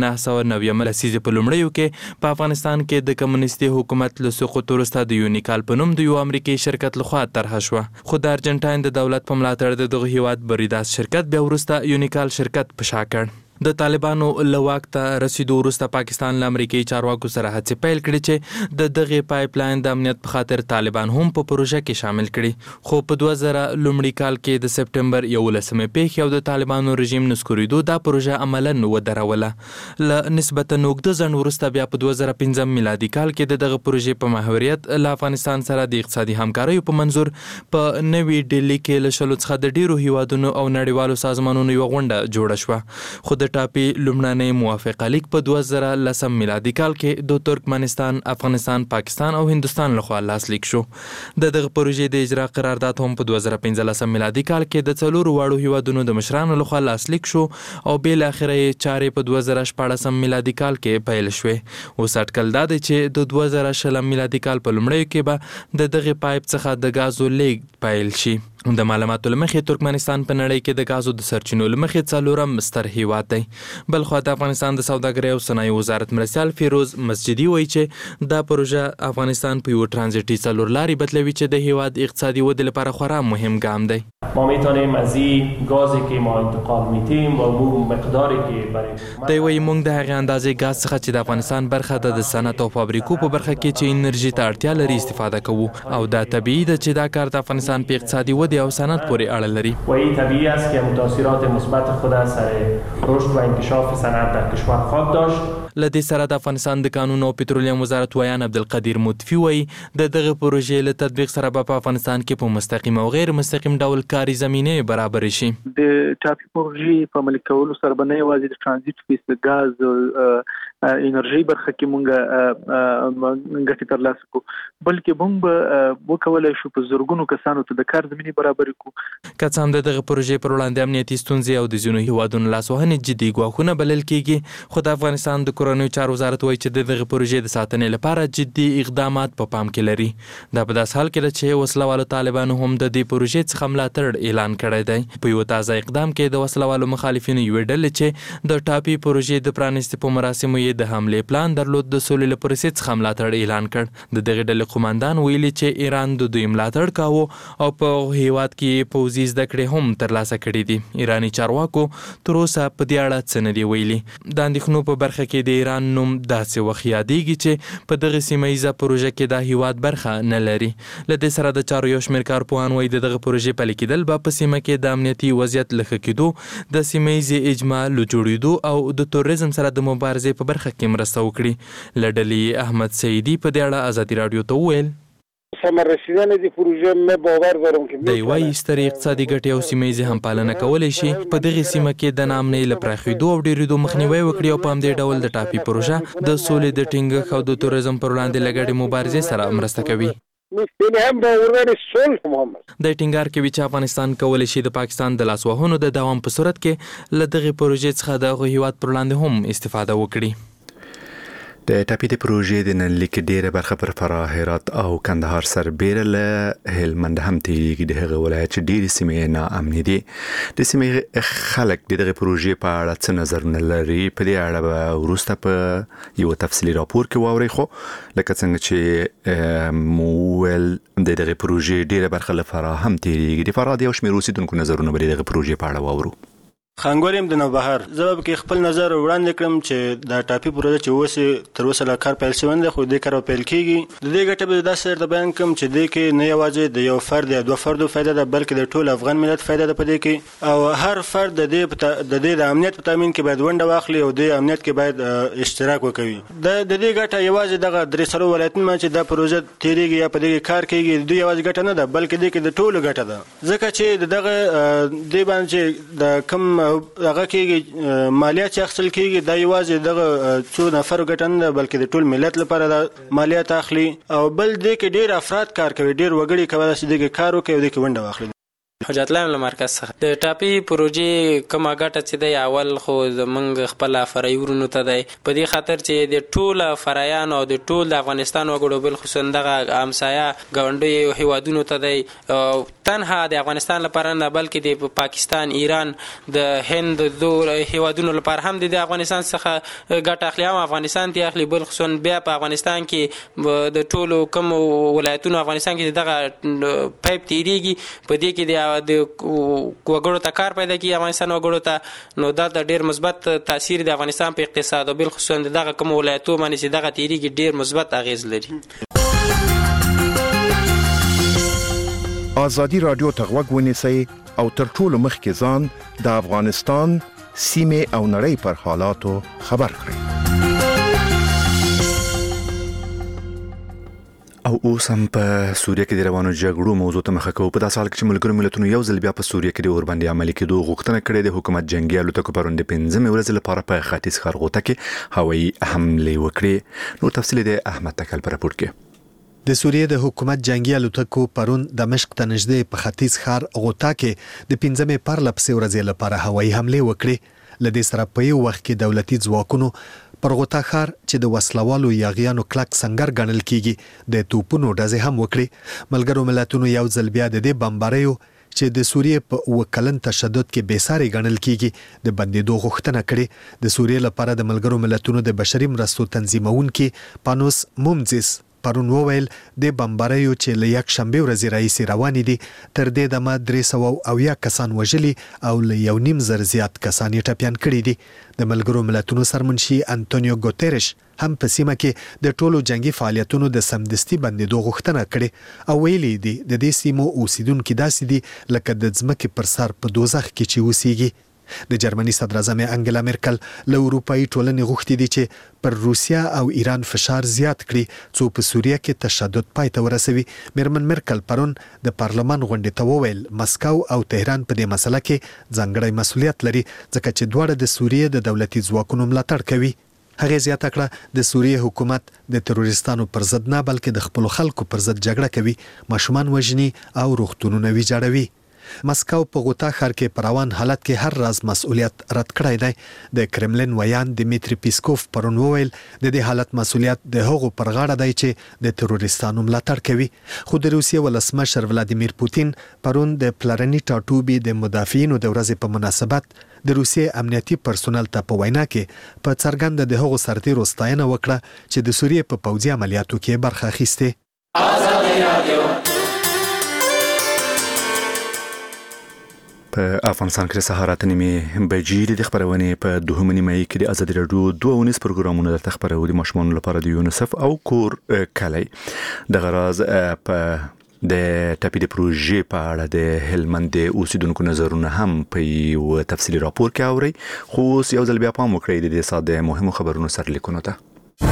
1990 لسیزې په لومړیو کې په افغانستان کې د کمونیستي حکومت له سقوط وروسته د یونیکال په نوم د یو امریکایي شرکت لخوا طرحه شوه، خو د ارجنټاین د دولت په ملاتړ د دغه هیواد بریداس شرکت بیا وروسته یونیکال شرکت په شا کړ. د طالبانو له واک ته رسیدو وروسته پاکستان له امریکایي چارواکو سره هڅې پیل کړې چې د دغه پایپ لاین د امنیت په خاطر طالبان هم په پروژه کې شامل کړي. خو په 2000 لومړي کال کې د سپټمبر 11مې پیښې او د طالبانو رژیم نسکوریدو دا پروژه عملاً ودروله. له نسبتا اوږده ځنډ وروسته بیا په 2015 میلادي کال کې د دغه پروژې په محوریت له افغانستان سره د اقتصادي همکاریو په منظور په نوې ډیلي کې له شلو څخه د ډیرو هیوادونو او نړیوالو سازمانونو یو غونډه جوړه شوه. خو د ټاپي لومړنۍ موافقه لیک په 2010 میلادي کال کې د ترکمنستان، افغانستان، پاکستان او هندوستان لخوا لاسلیک شو. دغه پروژې د اجرا قرارداد هم په 2015 میلادي کال کې د څلورو واړو هیوادونو د مشرانو لخوا لاسلیک شو او بل اخره چارې په 2014 میلادي کال کې پیل شوې. اوس اټکل دا دی چې د 2020 میلادي کال په لومړیو کې به د دغه پایپ څخه د غازو لیږد پیل شي. د معلوماتو لمخې ترکمنستان په نړۍ کې د غازو د سرچینو لمخې څلورم ستر هیواد دی. بل خو د افغانستان د سوداګرۍ او صنایع وزارت مرستیال فیروز مسجدي وایي چې دا پروژه افغانستان په یو ترانزیتي څلور لارې بدلوي چې د هیواد اقتصادي ودې لپاره خورا مهم ګام دی. ما میتونیم از این گازی که ما انتقال میدیم و اون مقداری که برای دی وایي موږ د هغې اندازې غاز څخه چې د افغانستان برخه ده د صنعت او فابریکو په برخه کې چې انرژي ته اړتیا لري استفاده کوو او دا طبیعي ده چې دا کار د افغانستان په اقتصادي ودې قرارداد یا سند پورې اړه لري. و این طبیعی است که متاثرات مثبت خود از سر رشد و انکشاف صنعت در کشور خواهد داشت. لدې سره د افغانستان د کانونو او پټرولیم وزارت ویان عبدالقدیر مطفی وایي د دغه پروژې له تطبیق سره په افغانستان کې په مستقیم او غیر مستقیم ډول کاري زمینه برابر شي. د ټاپي پروژې په عملي کولو سره به نه یوازې د ترانزیت فیس د غاز انرژي برخه کې مونږ ګټه ترلاسه کوو، بلکې مونږ به وکولای شو په زرګونو کسانو ته د کار زمینه برابر کړو. که څه هم دغه پروژې پر وړاندې امنیتي ستونزې او د ځینو هیوادونو لاسوهنې جدي ګواښونه بلل کېږي، خو د افغانستان د کورنیو چارو وزارت وایي چې دغه پروژې د ساتنې لپاره جدي اقدامات په پام کې لري. دا په داسې حال کې ده چې وسلوالو طالبانو هم د دې پروژې څخه ملاتړ اعلان کړی دی. په یو تازه اقدام کې د وسلوالو مخالفینو یوې ډلې چې د ټاپي پروژې د پرانیستي په مراسمو د حملې پلان درلود د سولې له پروسې څخه ملاتړ اعلان کړ. د دغه ډلې قوماندان ویلي چې ایران د دوی ملاتړ کاوه او په هیواد کې پوځي زده کړې هم ترلاسه کړې دي. ایراني چارواکو تر اوسه په دې اړه څه نه دي ویلي. د اندېښنو په برخه کې د ایران نوم داسې وخت یادېږي چې په دغه سیمه ییزه پروژه کې د هیواد برخه نه لري. له دې سره د چارو یو شمېر کارپوهان وایي د دغه پروژې پلي کېدل به په سیمه کې د امنیتي وضعیت له ښه کېدو، د سیمه ییزې اجماع له جوړېدو او د تروریزم سره د مبارزې په برخه کې مرسته وکړي. له ډلې احمد سعیدي په دې اړه ازادي راډیو ته وویل ثمر رسیدن دې پروژه مې باور دارم چې د یوې سترې اقتصادي ګټې او سیمه ییزې همپالنه کولی شي په دغه سیمه کې د ناامنۍ له پراخېدو او ډېرېدو مخنیوی وکړي او په همدې ډول د ټاپي پروژه د سولې د ټینګښت او د تروریزم پر وړاندې له ګډې مبارزې سره مرسته کوي. د ټینګار کوي چې افغانستان کولی شي د پاکستان د لاسوهنو د دوام په صورت کې له دغه پروژې څخه د هغه هیواد پر وړاندې هم استفاده وکړي. د ټاپي د پروژې د نن لیک ډیره برخه پر فراه، هرات او کندهار سربیره له هلمند هم تیریږي. د هغه ولایت چې ډیرې سیمې ناامنې دي. د سیمې خلک د دغه پروژې په اړه څه نظرونه لري، په دې اړه به وروسته په یو تفصیلي راپور کې واورئ. خو لکه څنګه چې مول د دغه پروژې ډیره برخه له فراه هم تیریږي. د فراه د یو شمېر اوسیدونکو نظرونه به د دغه پروژې په اړه واورو. خانګورم د نوبهار زه به خپل نظر وړاندې کړم چې د ټاپي پروژه چې اوس تر اوسه لا کار پیل شوی نه دی، خو د کار پیل کېږي. د دې ګټه به داسې درته بیان کړم چې دې کې نه یوازې د یو فرد یا دوه فردو فایده ده، بلکې د ټول افغان ملت فایده ده په دې کې. او هر فرد د دې د امنیت په تامین کې باید ونډه واخلي او د امنیت کې باید اشتراک وکوي. د دې ګټه یوازې دغه درې سرو ولایتونو چې د پروژه تیریږي یا په دې کار کوي دوی یوازې ګټه نه ده، بلکې دې کې د ټولو ګټه ده. ځکه چې دغه دې باندې د کم هغه کې مالیات چې اخیستل کېږي دا یوازې دغه څو نفرو ګټه نه ده، بلکې د ټول ملت لپاره د مالیات اخلي. او بل دې کې ډېر افراد کار کوي، ډېر وګړي کولی شي دې کې کار وکړي او دې کې ونډه واخلي. حجت الله له مرکز څخه د ټاپي پروژې کومه ګټه چې دی اول خو زمونږ خپل فرعي ورونو ته دی، په دې خاطر چې د ټول فرعیانو او د ټول د افغانستان وګړو بالخصوص دغه همسایه ګاونډیو هیوادونو ته دی، تنها د افغانستان لپاره نه بلکې د پاکستان، ایران، د هند د هیوادونو لپاره هم د افغانستان څخه ګټه اخلي. هم افغانستان ته اخلي، بالخصوص بیا په افغانستان کې د ټولو کوم ولایتونو افغانستان کې دغه پایپ تیریږي، په دې کې د وګړو ته کار پیدا کیږي افغانستان وګړو ته. نو دا د ډیر مثبت تاثیر د افغانستان په اقتصاد او بالخصوص دغه کوم ولایتو باندې چې دغه تیریږي ډیر مثبت اغیز لري. ازادي رادیو ته غوږ ونیسئ او تر ټولو مخکې ځان د افغانستان سیمې او نړۍ پر حالاتو خبر کړئ. او اوس هم په سوریه کې د روانو جګړو موضوع ته مخه کوو. په داسې حال کې چې ملګرو ملتونو یو ځل بیا په سوریه کې د اوربندي عملي کېدو غوښتنه کړې ده. حکومت جنگي الوتکو پروند 15 ورځې لپاره په ختیځ ښارغوټه کې هوایي حملې وکړې. نو تفصیل د احمد تکل پر راپور کې. د سوریه د حکومت جنگي الوتکو پرون دمشق ته نږدې په ختیځ ښار غوټه کې د 15 پرلپسې ورځې لپاره هوایي حملې وکړې. لدې سره په یو وخت کې دولتي ځواکونو پر غوټه ښار چې د وسلوالو یاغیانو کلک سنگر ګڼل کیږي د توپونو ډزې هم وکړي. ملګرو ملتونو یو ځل بیا د دې بمباریو چې د سوریه په وکلن تشدد کې بیساري ګڼل کیږي د بندیدو غوښتنه کړې. د سوریه لپاره د ملګرو ملتونو د بشري مرستو تنظیمونکي پانوس مومزیس پرون وویل د بمباریو چې له یک شنبه ورځې راهیسې روانې دي تر دې دمه 300 کسان وژلي او له 1.5 زیات کسان یې ټپیان کړي دي. د ملګرو ملتونو سرمنشي انټونیو ګوتيرش هم په سیمه کې د ټولو جنگي فعالیتونو د سمدستي بندیدو غوښتنه کړې او ویلي دي د دې سیمو اوسیدونکو داسې دي لکه د ځمکې پر سر په دوزخ کې چې اوسېږي. د جرمني صدر اعظم انګلا مرکل له اروپאי ټولنې غوښتي دي چې پر روسیا او ایران فشار زیات کړي څو په سوریه کې تشدد پای ته ورسوي. میرمن مرکل پرون د پارلمان غونډې ته وویل مسکو او تهران په دې مسله کې ځانګړی مسؤلیت لري ځکه چې دواړه د سوریه د دولتي ځواکونو ملاتړ کوي. هغه زیاته کړه د سوریه حکومت د تروریستانو پر ضد نه بلکې د خپل خلکو پر ضد جګړه کوي، ماشومان وژني او روغتونونه ویجاړوي. مسکو په غوطه ښار کې په روان حالت کې هر راز مسؤلیت رد کړی دی. د کرملین ویان دمیتری پیسکوف پرون وویل د دې حالت مسؤلیت د هغو پر غاړه دی چې د تروریستانو ملاتړ کوي. خو د روسیې ولسمشر ولادیمیر پوتین پرون د پلارني ټاټوبي د مدافعینو د ورځې په مناسبت د روسیې امنیتي پرسونل ته په وینا کې په څرګنده د هغو سرتیرو ستاینه وکړه چې د سوریې په پوځي عملیاتو کې برخه اخیسته. په افغانستان کې سهار اته نیمې بجې د خبرونه په 2 نیمه کې د ازادي رادیو 2 پروګرامونه د خبرونه د ماشومان لپاره د یونیسف او کور کلی د غراز په د ټاپي د پروژې په اړه د هلمند اوسیدونکو نظرونه هم په یو تفصیلی راپور کې اوري. خو یو ځل بیا پام وکړئ د دې ساده مهمو خبرونو سرلیکونو ته.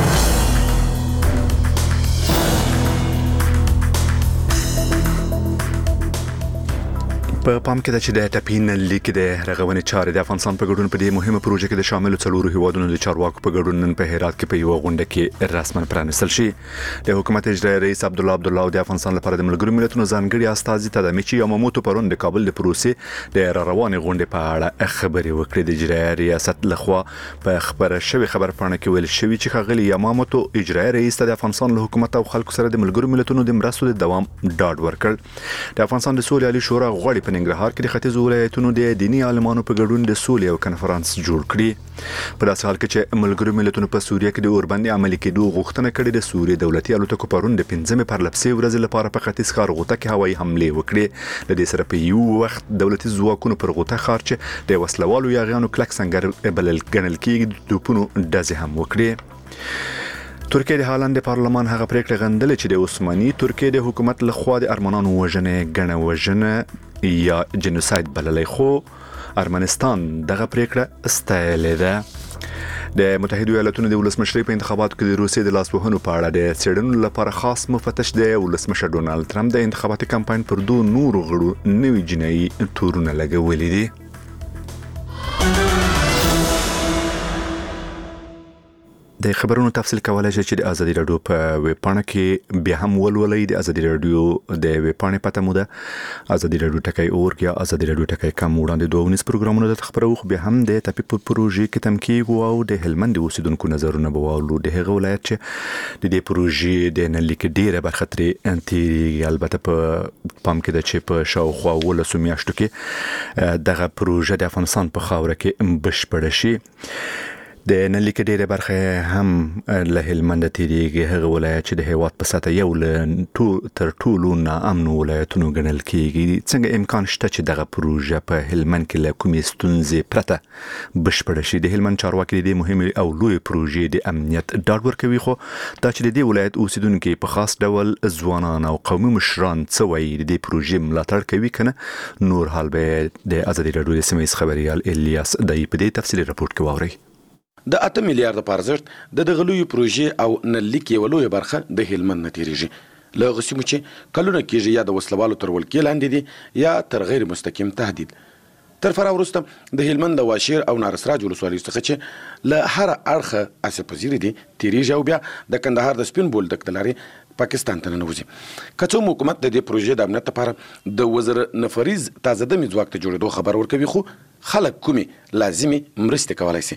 په پام کې د چې د ټاپین لیک د رغونې چارې د افغانستان په ګډون په دې مهمه پروژه کې د شامل څلورو هیوادونو د چارواکو په ګډون نن په هرات کې په یو غونډه کې رسماً پرانیستل شي. د حکومت اجرایي رئیس عبدالله او د افغانستان لپاره د ملګرو ملتونو ځانګړي استازي تدمیچی یاماموتو پرون د کابل د پروسې د روانې غونډې په اړه خبرې وکړې. د اجرایي ریاست لخوا په خبره شوی خبرپاڼه کې ویل شوی چې ښاغلي یاماموتو اجرایي رئیس ته د افغانستان له حکومت او خلکو سره د ملګرو ملتونو د مرستو د دوام ډاډ ورکړ. د افغانستان د سولې عالی شورا غړي په ننګرهار کې د ختیځ ولایتونو د دینی عالمانو په ګډون د سولې او کنفرانس جوړ کړی. په داسې حال کې چې ملګرو ملتونو په سوریه کې د اوربند عملي کېدو غوښتنه کړې د سوریې دولتي الوتکو پرون د 15 پرلپسې ورځې لپاره په ختیځ ښار غوطه کې هوایي حملې وکړې. د دې سره په یو وخت دولتي ځواکونو پر غوطه ښار چې د وسلوالو یاغیانو کلک سنگر بلل ګڼل کېږي د توپونو ډزې هم وکړې. ترکیه د هالند پارلمان هغه پریکړه غندلې چې د عثماني ترکیه د حکومت لخوا د ارمنانو وژنې ګڼه وژنه یا جنوساید بللی، خو ارمنستان دغه پریکړه ستایلې ده. د متحده ایالاتونو د ولسمشرۍ په انتخاباتو کې د روسیې د لاسوهنو په اړه د څېړنو لپاره خاص مفتش د ولسمشر ډونالد ټرمپ د انتخاباتي کمپاین پر 2 نورو غړو نوي جنایي تورونه لګولي دي. د خبرونو تفصیل کولای شئ چې د ازادي رادیو په ویب پاڼه کې بیا هم ولولئ. د ازادي رادیو د ویب پاڼې پته مو ده ازادي رادیو ټکی اورګ یا ازادي رادیو ټکی کم. وړاندې 2 پروګرامونه د خبرو خو بیا هم د ټاپي پروژې کې تم کېږي او د هلمند اوسیدونکو نظرونه به واولو. د هغه ولایت چې د دې پروژې د نن لیک ډیره برخه ترې انتي البته په پام کې د چې په شاوخوا 12 میاشتو کې دغه پروژه د افغانستان په خاوره کې بشپړه شي. د نن لیک ډیره برخه هم له هلمند تیریږي، هغه ولایت چې د هیواد په سطح یو له تر ټولو ناامن ولایتونو ګڼل کېږي. څنګه امکان شته چې دغه پروژه په هلمند کې له کومې ستونزې پرته بشپړه شي؟ د هلمند چارواکي د مهمې او لوی پروژې د امنیت ډاډ ورکوي، خو دا چې د دې ولایت اوسیدونکو په خاص ډول ځوانان او قومي مشران څه وایي د دې پروژې ملاتړ کوي کنه نور حال به د ازادي رادیو د سیمې خبريال الیاس دای په دې تفصیلي راپورټ کې واوري. د 8 میلیارډ په ارزښت د دغه لوی پروژې او نلیک یو لوی برخه د هلمند نه تیریږي. له غسیمو چې کلونه کېږي یا د وسلوالو تر ولکې لاندې دي یا تر غیر مستقیم تهدید. تر فرا وروسته د هلمند د واشیر او نارسراج ولسوالیو څخه چې له هر اړخه اسیا پذیري دي تیریږي او بیا د کندهار د سپین بولدک د لارې پاکستان ته ننوځي. که څوم حکومت د دې پروژې د امنیت لپاره د وزیر نفریز تازه دمي ځواک ته جوړېدو خبر ورکوي، خو خلک کومې لازمي مرستې کولای شي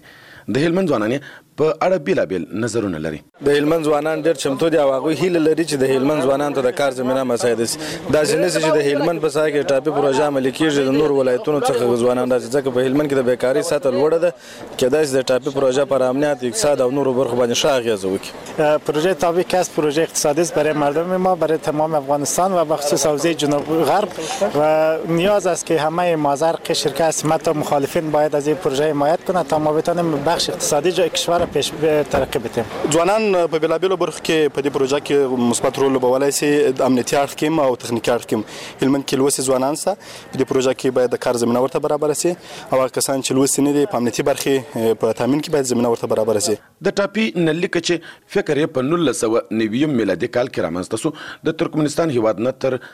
د هلمند ځوانان په اړه بیلابیل نظرونه لري. د هلمند ځوانان ډېر چمتو دي او هغوی هیله لري چې د هلمند ځوانانو ته د کار زمینه مساعده شي. داسې نه شي چې د هلمند په ساحه کې ټاپي پروژه عملي کیږي د نور ولایتونو څخه ځوانان راځي، ځکه په هلمند کې د بیکارۍ سطح لوړه ده. کېدای شي د ټاپي پروژه پر امنیت، اقتصاد او نورو برخو باندې ښه اغیزه وکړي. پروژه تابع که است پروژه اقتصادی است برای مردم ما، برای تمام افغانستان و بخصوص حوزه جنوب غرب و نیاز است که همه مازر قشر که اسمت و مخالفین باید از این پروژه حمایت کنند تا ما بتونیم بخش اقتصادی جو کشور را پیش ترقی بدیم. ځوانان په بلابلو برخو کې په دې پروژه کې مثبت رول لوبولی شي، امنیتي اړخ کې او تخنیکي اړخ کې. هلمند کې لوستي ځوانان شته، په دې پروژه کې باید د کار زمینه ورته برابره شي او هغه کسان چې لوستي نه دي په امنیتي برخې په تامین کې باید زمینه ورته برابره شي. د ټاپي نلیکه چې فکر یې په 1990 میلادي کال کې رامنځته شو، د ترکمنستان هیواد نه تر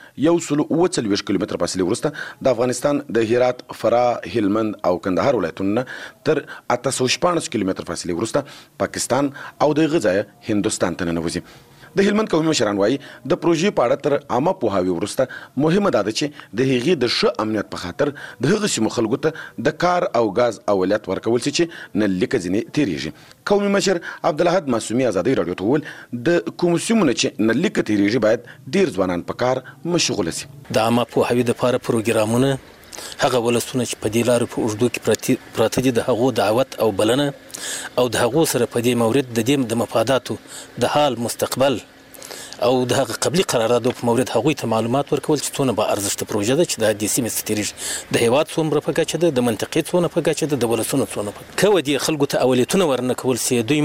140 کیلومتره فاصلې وروسته د افغانستان د هرات، فراه، هلمند او کندهار ولایتونو تر 814 کیلومتره فاصلې وروسته پاکستان او د غزا هندوستان ته ننوځي. د هلمند قومي مشران وایي د پروژې په اړه تر عامه پوهاوي وروسته مهمه ده چې د هغې د ښه امنیت په خاطر د هغه سیمو خلکو ته د کار او غاز اولویت ورکول شي چې نلیکه ځینې تیریږي. قومي مشر عبدالحد معصومي ازادي راډیو ته وویل د کومو سیمو نه چې نلیکه تیریږي باید ډیر ځوانان په کار مشغوله شي. د عامه پوهاوي دپاره پروګرامونه هغه ولسونه چې په دې لارو په اوږدو کې پراته دي د هغو دعوت او بلنه او د هغو سره په دې مورد د دې د مفاداتو د حال مستقبل او د هغه قبلي قراردادو په مورد هغوی ته معلومات ورکول چې څونه با ارزښته پروژه ده چې د دې سیمې څخه تېرېږي، د هېواد څومره په کچه ده، د منطقې څونه په کچه ده، د ولسونو څونه په که ودې خلکو ته اولویتونه ورنه کول سي، دوی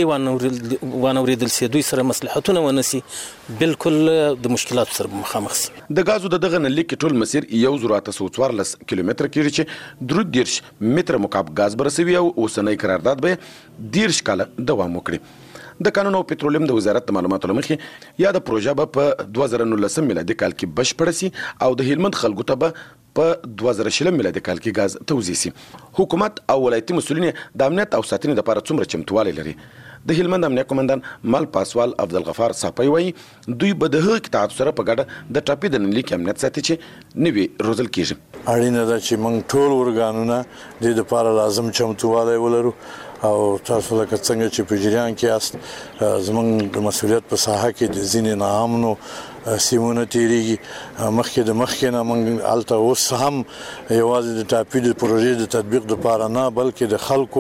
مشورې وانه اورېدل سي، دوی سره مصلحتونه ونه سي، بالکل د مشکلاتو سره به مخامخ سي. د غازو د دغه نلیکې ټول مسیر 1814 کیلومتره کېږي چې 33 متره مکعب غاز به رسوي او اوسنی قرارداد به 10 کاله دوام وکړي. د قانون او پټرولیم د وزارت د معلوماتو له مخې یا د پروژه به په 2019 میلادي کال کې بشپړه سي او د هلمند خلکو ته به په 2020 میلادي کال کې غاز توزیع سي. حکومت او ولایتي مسؤلین د امنیت او ساتنې لپاره څومره چمتووالی لري؟ د هلمند امنیه قومندان مل پاسوال عبدالغفار صاپی وایي دوی به د هغه قطاعاتو سره په ګډه د ټاپي د نلیکې امنیت ساتي چې نوي روزل کیږي. اړینه ده چې موږ ټول ورګانونه د دې لپاره لازم چمتووالی ولرو او تاسو لکه څنګه چې په جریان کې یاست زموږ د مسؤلیت په ساحه کې د ځینې ناامنو سیمونه تیریږي. مخکې نه موږ هلته اوس هم یوازې د ټاپي د پروژې د تطبیق دپاره نه بلکې د خلکو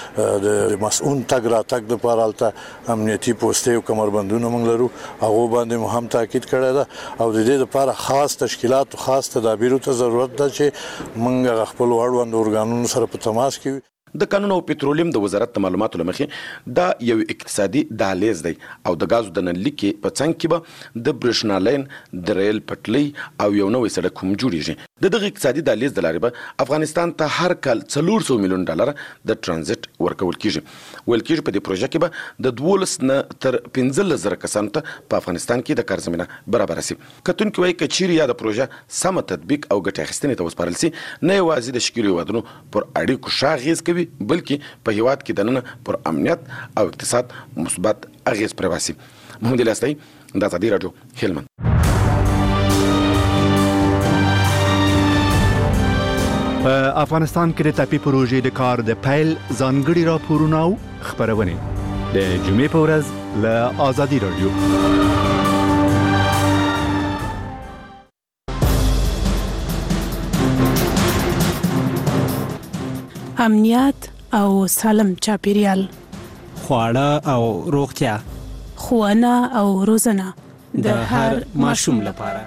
د مسؤون تګ راتګ دپاره هلته امنیتي پوستې او کمربندونه موږ لرو، هغو باندې مو هم تاکید کړی ده او د دې دپاره خاص تشکیلات او خاص تدابیرو ته ضرورت ده چې موږ خپلو اړوندو ارګانونو سره په تماس کې وي. د قانون او پټرولیم د وزارت د معلوماتو له مخې دا یو اقتصادي دهلیز دی او د غازو د نلیکې په څنګ کې به د برېښنا لاین، د ریل پټلۍ او یو نوی سړک هم جوړیږي. د دغه اقتصادي دهلیز د لارې به افغانستان ته هر کال 400 میلیون ډالر د ترانزیت ورکول کیږي. ویل کیږي په دې پروژه کې به د 12 نه تر 15,000 کسانو ته په افغانستان کې د کار زمینه برابره سي. کتونکي وایي که چیرې یا د پروژه سمه تطبیق او ګټې اخیستنې ته وسپارل سي نه یوازې د شکلو هیوادونو پر اړیکو ښه اغېز کوي بلکې په هیواد کې دننه پر امنیت او اقتصاد مثبت اغېز پرې باسي. محمد الاستی د ازادي راډیو هلمند. په افغانستان کې د ټاپي پروژې د کار د پیل ځانګړي راپورونه او خبرونه د جمعې په ورځ له ازادي راډیو. امنیت او سالم چاپیریال، خواړه او روغتیا، ښوونه او روزنه د هر ماشوم لپاره.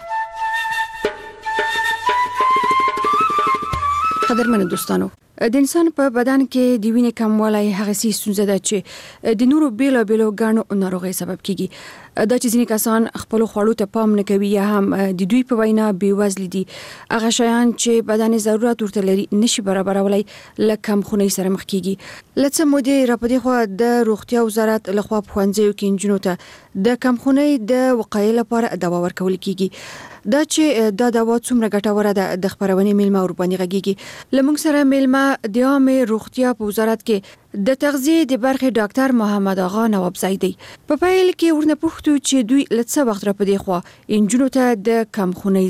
قدرمنو دوستانو، د انسان په بدن کې د وینې کموالی هغه سي ستونزه ده چې د نورو بیلابیلو ګڼو ناروغۍ سبب کیږي. دا چې ځینې کسان خپل خوړو ته پام نه کوي یا هم د دوی په وینا بېوزلي دي، هغه شیان چې بدن ضرورت ورته لري نشي برابرولی له کمخونۍ سره مخ کیږي. له څه مودې راپدې خوا د روغتیا وزارت لخوا په ښوونځیو کې نجونو ته د کمخونۍ د وقایې لپاره دوا ورکول کیږي. دا چې دا دوا څومره ګټوره ده د خبرونې میلمه ورباندې غږیږي. له موږ سره میلمه د عامې روغتیا په وزارت کې د تغذیې د برخې ډاکټر محمد آغا نوابزی دی. په پیل کې ورنه پوښتو چې دوی له څه وخت راپدې خوا نجونو ته د کمخونۍ ضد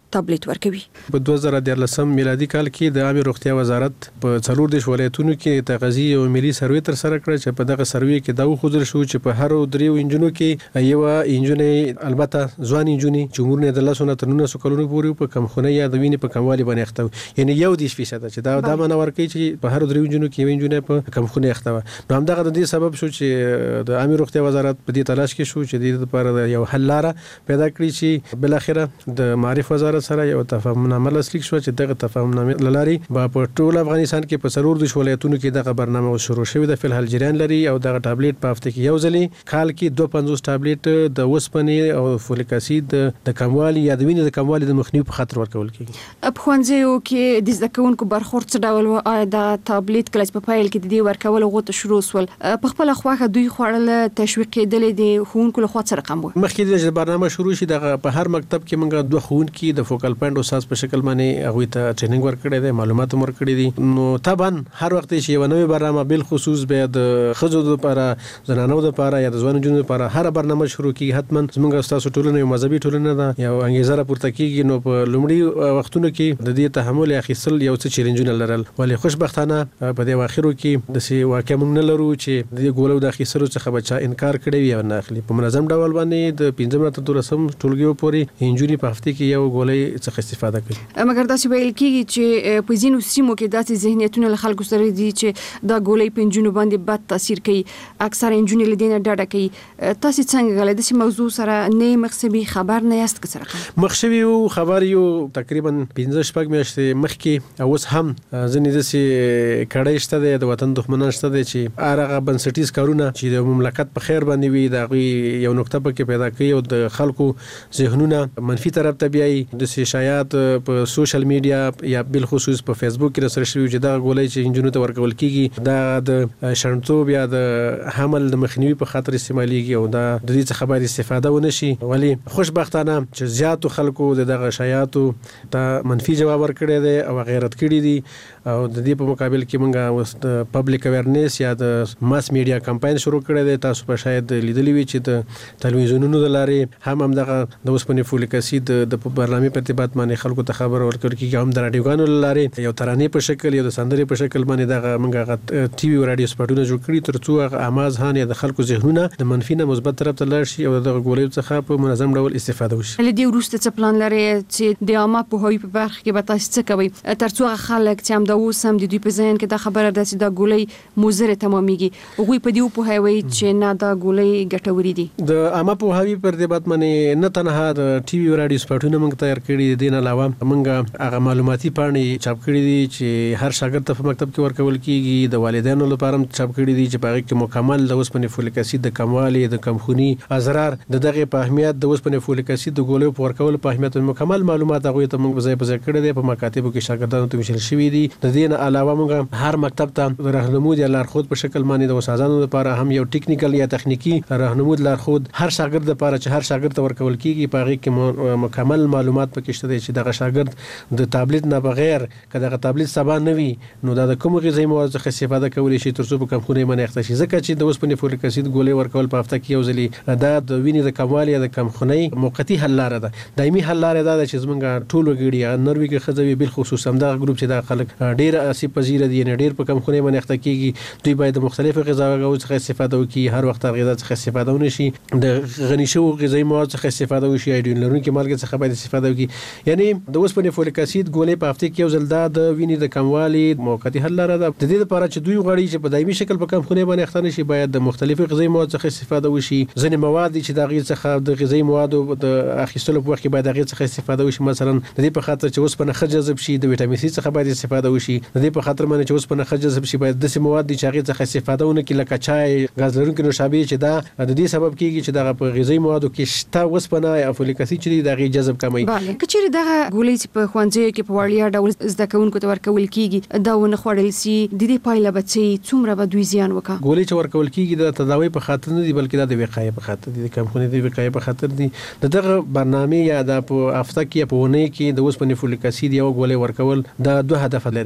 ټابلیټ ورکوي. په 2013 میلادي کال کې د عامه روغتیا وزارت په 14 ولایتونو کې تغذیه او ملي سروې تر سره کړ چې په دغه سروې کې دا وښودل شو چې په هر 3 انجونو کې یو انجونې البته ځوان انجونې چې عمر نه د 10 تر 19 کلونو پورې په کمخونه یا د وینې په کموالي باندې اخته یعنی 1% چې دا معنا ورکوي چې په هر 3 انجونو کې یو انجونې په کمخونه اخته نو همدغه د دې سبب شو چې د عامه روغتیا وزارت په دې تلاش کې شو چې د لپاره یو حل لاره پیدا کړي چې بل اخره د معرف وزارت سره یو تفاهمنامه لاسلیک شو چې دغه تفاهمنامه لاري په ټول افغانستان کې په سرور د ولایتونو کې دغه برنامه شروع شوې د فلحال جریان لري او دغه ټابلیټ په هفته کې یو ځلې کال کې 250 ټابلیټ د وسپنې او فولیک اسید د کموالي یا د وینې د کموالي د مخنیوي په خاطر ورکول کیږي. په ښوونځیو کې د زده کوونکو برخورد څه ډول و آیا د ټابلیټ کله په فایل کې د دې ورکول غوته شروع سول په خپل خواخه دوی خوړل تشویق کېدل د ښوونکو له خوا څه رقم و مخکې د برنامه شروع شي دغه په هر مکتب کې موږ دوه ښوونکي د فوکل پوینټ استاد په شکل باندې هغه ته ټریننګ ورکړی دی معلومات ورکړي دي نو طبعا هر وخت چې یو نوې برنامه بل خصوص به د خزو لپاره زنانو لپاره یا د ځوانو جنونو لپاره هر برنامه شروع کیږي حتما زموږ استاد ټولنه یو مذهبي ټولنه ده یو انګیزه راپورته کیږي نو په لومړي وختونو کې د دې تحمل اخیستل یو څه چیلنجونه لرل ولې خوشبختانه په دې واخرو کې د سی واقع موږ نه لرو چې د دې ګولو د اخیستلو څخه بچا انکار کړی وي او نه اخلي په منظم ډول باندې د 15 تر 13 ټولګیو پورې انجونی په هفته کې یو ګولې څخه استفاده کوي. مګر دا چې ویل کیږي چې په ځینو سیمو کې داسې ذهنیتونه له خلکو سره دي چې دا ګولې په انجونو باندې بد تاثیر کوي اکثر انجونې له دې نه ډډه کوي تاسو څنګه غلې د موضوع سره نه مخسبي خبر نه یاست کسره مخسبي خبر یو تقریبا 15 شپږ میاشتې مخکې اوس هم ځنې د سي کړه شته د وطن دښمنان شته چې هغه بنسټیز کارونه چې د مملکت په خیر باندې وي دا یو نقطه پکې پیدا کوي او د خلکو ذهنونه منفي طرف ته بیاي د شایعات په سوشل میډیا یا بل خصوص په فیسبوک کې سره شوی چې دا غولې چې انجونو ته ورکول کیږي دا د شرمتوب یا د حمل د مخنیوي په خاطر استعماليږي او دا د دې څخه باید استفاده ونشي ولی خوشبختانه چې زیاتو خلکو دغه شایعاتو ته منفي جواب ورکړی دی او غیرت کړی دي او د دې په مقابل کې موږ اوس د پبلک اویرنس یا د ماس میډیا کمپاین شروع کړی دی تاسو په شاید لیدلی وي چې د تلویزیونونو د لارې هم دغه د وسپنې فولیک اسید د برنامه په ارتباط باندې خلکو ته خبر ورکړي چې هم د رادیوګانو لارې یو ترانې په شکل یو د سندرې په شکل باندې دغه موږ ټي وي او رادیو سپاټونه جوړ کړي ترڅو هغه اواز هان یا د خلکو ذهنونه د منفي نه مثبت طرف ته لاړ شي او دغه ګولې څخه په منظم ډول استفاده وشي. لدې وروسته څه پلان لري چې د عامه پوهاوي په برخه کې به تاسو څه کوي ترڅو خلک چې هم دا اوس هم د دوی په ذهن کې دا خبره ده چې دا ګولې مضره تمامېږي هغوی په دې پوهاوي چې نه دا ګولې ګټوري دي. د عامه پوهاوي پر ارتباط باندې نه تنها د ټي وي او رادیو سپاټونه موږ تیار کړي دي نه علاوه موږ هغه معلوماتي پاڼې چاپ کړي دي چې هر شاګرد ته په مکتب کې ورکول کیږي د والدینو لپاره چاپ کړي دي چې په هغه کې مکمل د وسپنې فولیک اسید د کموالي د کمخوني اضرار دغه په اهمیت د وسپنې فولیک اسید د ګولې په ورکول په اهمیت مکمل معلومات هغه ته موږ ځای په ځای کړي دي په مکاتبو کې شاګردانو ته وشل شوی دي د دې نه علاوه موږ هر مکتب ته راهنمود یا لارښود په شکل باندې د استادانو لپاره هم یو ټیکنیکل یا تخنیکی راهنمود لارښود هر شاګرد لپاره چې هر شاګرد ته ورکول کیږي په هغه کې مکمل معلومات پکې شته چې دغه شاګرد د ټابلیټ نه بغیر کله ټابلیټ سبا نه وي نو دا د کوم غذایی مواد څخه استفاده کولی شي ترڅو په کمخوني باندې اخته شي ځکه چې د وسپنې فولیک اسید ګولې ورکول په هفته کې یو ځلې دا د وینې د کموالي یا د کمخوني موقتی حل لاره ده دایمي حل لاره ده چې زمونږ ټول وګړي نروي کې خزوي بل خصوص هم دا غروپ چې دا خلک ډیر اسی پذیر دي نه ډیر په کمخوني باندې اخته کیږي دوی باید مختلفو غذاګو څخه استفاده وکړي هر وخت غذا څخه استفاده ونشي د غني شو غذایی مواد څخه استفاده وشي ایډین لرونکي مالګه څخه باید استفاده وکړي یعنی د وسپنې فولیک اسید ګولې په هفته کې یو ځل د وینې د کموالي موقتی حل لاره ده د دې لپاره چې دوی غواړي چې په دایمي شکل په کمخوني باندې اخته نشي باید د مختلفو غذایی مواد څخه استفاده وشي ځینې مواد چې د غیر څخه د غذایی موادو د اخیستلو په وخت کې باید غیر څخه استفاده وشي مثلا د دې په خاطر چې وسپنه ښه جذب شي د ویټامین سی څخه باید استفاده وشي د دې په خاطر باندې چې وسپنه ښه جذب شي باید د مواد چې غیر څخه استفاده ونه کړي لکه چای غاز لرونکي نوشابې چې دا د دې سبب کیږي چې دغه په غذایی موادو کې شته وسپنه یا فولیک اسید چې د غیر جذب کموي. بله کچېرې دغه ګولې په ښوونځیو کې په وړیا ډول زده کوونکو ته ورکول کیږي دا ونه خوړل سي د دې پایله به څومره به دوی زیان وکړي. ګولې چې ورکول کیږي د تداوی په خاطر نه دي بلکې د وقایې په خاطر دي د کمخوني د وقایې په خاطر دي دغه برنامه یا د په هفته کې په ونه کې د وسپنې فولیک اسید یو ګولې ورکول دا دوه هدف لري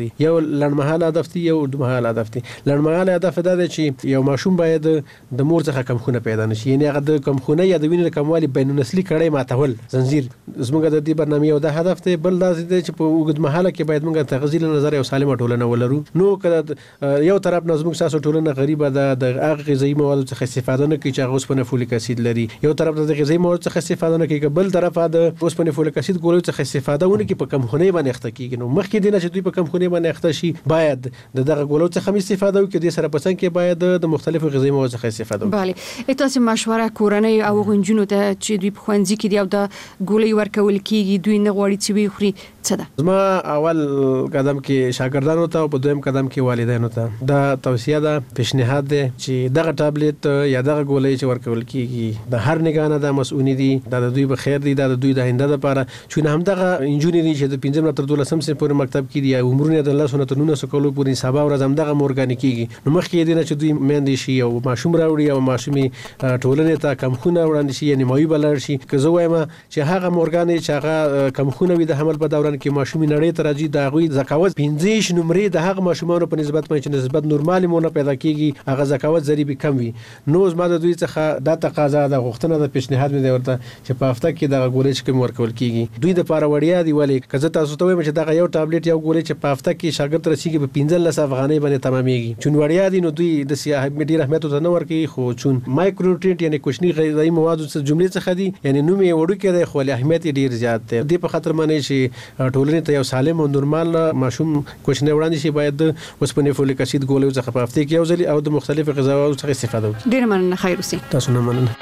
لري. یو لړمحاله هدف دی، یو اوږدمهاله هدف دی. لړمحاله هدف دا دی چې یو ماشوم باید د مور څخه کمخونه پیدا نشي، یعنی هغه د کمخونه یا د وینې کموالي بین النسلي کړۍ ماتول زنجیر زموږ د دې برنامه یو د هدف دی. بل دا دی چې په اوږدمهاله کې باید موږ تغذیه له نظر یو سالمه ټولنه ولرو. نو کله یو طرف نه زموږ ساسو ټولنه غریبه ده، د هغه غذایي موادو څخه استفاده نه کوي چې هغه اوسپنه فولیک اسید لري، یو طرف ته د غذایي موادو څخه استفاده نه کوي، بل طرف د اوسپنه فولیک اسید ګولو څخه استفاده ونه کوي، په کمخونۍ باندې اخته کیږي. نو مخکې دینه چې دوی په کمخونۍ باندې اخته شي باید دغه ګولو څخه استفاده وکړي، د سره پسند کې باید د مختلفو غذایي موادو څخه استفاده وکړي. بله تاسو مشوره کورنۍ او غنجونو ته چې دوی په ښوونځي کې دی او د ګولې ورکول کیږي دوی نه غواړي چې وي خوري څه ده؟ زما اول قدم کې شاګردانو ته او په دویم قدم کې والدینو ته دا توصیه ده، پیشنهاد ده چې دغه ټابلیټ یا دغه ګولې چې ورکول کیږي د هر نگاه نه د مسؤونی دي، دا د دوی په خیر دي، دا د دوی د آینده لپاره. چې نه هم دغه انجونی دي چې د 15 نه تر 12 سم پورې مکتب کې دي، عمرونه د 19 نه تر 19 کلو پورې سبا ورځ هم دغه مورګانی کیږي. نو مخکې دي نه چې دوی مېندې شي او ماشوم راوړي او ماشومي ټولنې ته کمخونه وړاندې شي، یعنی مایي بلر شي. که زه وایم چې هغه مورګانی چې هغه کمخونه وي د حمل په دوران کې ماشومي نړۍ ته راځي، د هغوی زکاوت 15 نمرې د هغه ماشومانو په نسبت باندې چې نسبت نورمالي مونږ پیدا کیږي، هغه زکاوت ضریب کم وي. نو زما د دوی څخه دا تقاضا د غوښتنه د پیشنهاد مې دی ورته چې په هفته کې دغه ګولې چې کوم ورکول کیږي دوی د لپاره وړیا دی. ولی که زه تاسو ته وایم چې دغه یو ټابلیټ یو ګولې چې په هفته کې شاګرد رسیږي په 15 افغانۍ باندې تمامېږي، چون وړیا دي نو دوی د سیاحت ډیر اهمیت ته نه ورکوي. خو چون مایکرونیوټرینټ یعنی کوچني غذایي مواد څخه جملې څخه دي، یعنی نوم یې وړو کې دی خو اهمیت ډیر زیات دی. د په خاطر باندې چې ټولنې ته یو سالم او نورمال ماشوم کوچنی وړاندې شي باید اوسپنې فولیک اسید ګولې څخه په هفته کې یو ځل او د مختلفو غذاوو څخه استفاده وکړي. ډیر مننه، خیر اوسئ. تاسو نه مننه.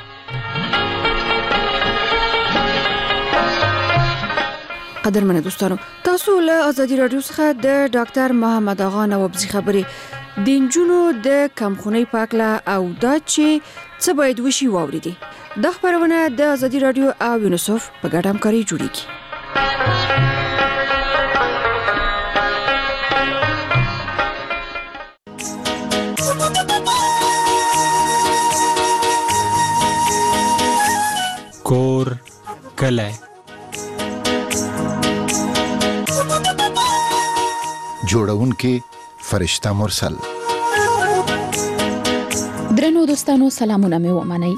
قدرمنه دوستانو، تاسو له ازادي رادیو څخه د ډاکټر محمد اغا نوابزي خبرې د انجونو د کمخونۍ پاکله او دا چې څه باید وشي واوریدي. د خبرونه د ازادي رادیو او یونیسف په ګډه همکاري جوړیږي. کور کله جوړونکې فرشته مرسل. درنو دوستانو سلامونه مې ومنئ.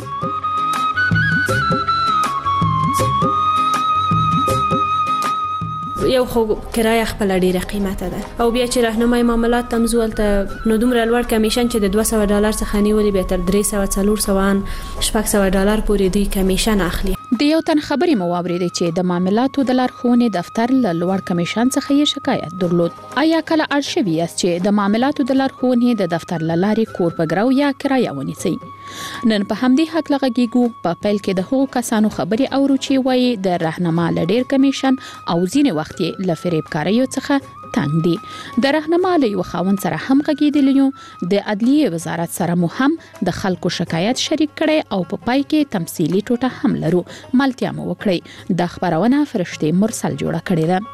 یو خو کرایه خپل ډیره قیمته ده او بیا چې راهنمای معاملات تمزول ته نو دومره لوړ کمیشن چې د $200 څخه نیولې به تر $300-400 پورې دوی کمیشن اخلي. د یو تن خبري مو واورېدې چې د معاملاتو د لارښوونې دفتر له لوړ کمیشن څخه یې شکایت درلود. آیا کله اړ شوي یاست چې د معاملاتو د لارښوونې د دفتر له لارې کور په ګرو یا کرایه ونیسئ؟ نن په همدې حق لغږیږو. په پیل کې د هغو کسانو خبري اورو چې وایي د راهنما له ډیر کمیشن او ځینې وخت یې له فریبکاریو څخه تنگ دي. د راهنما له یو خاوند سره هم غږیدلی یو. د عدلیه وزارت سره مو هم د خلکو شکایت شریک کړي او په پای کې تمثيلي ټوټه هم لرو. ملتیا مو وکړي. د خبرونه فرشته مرسل جوړه کړې ده.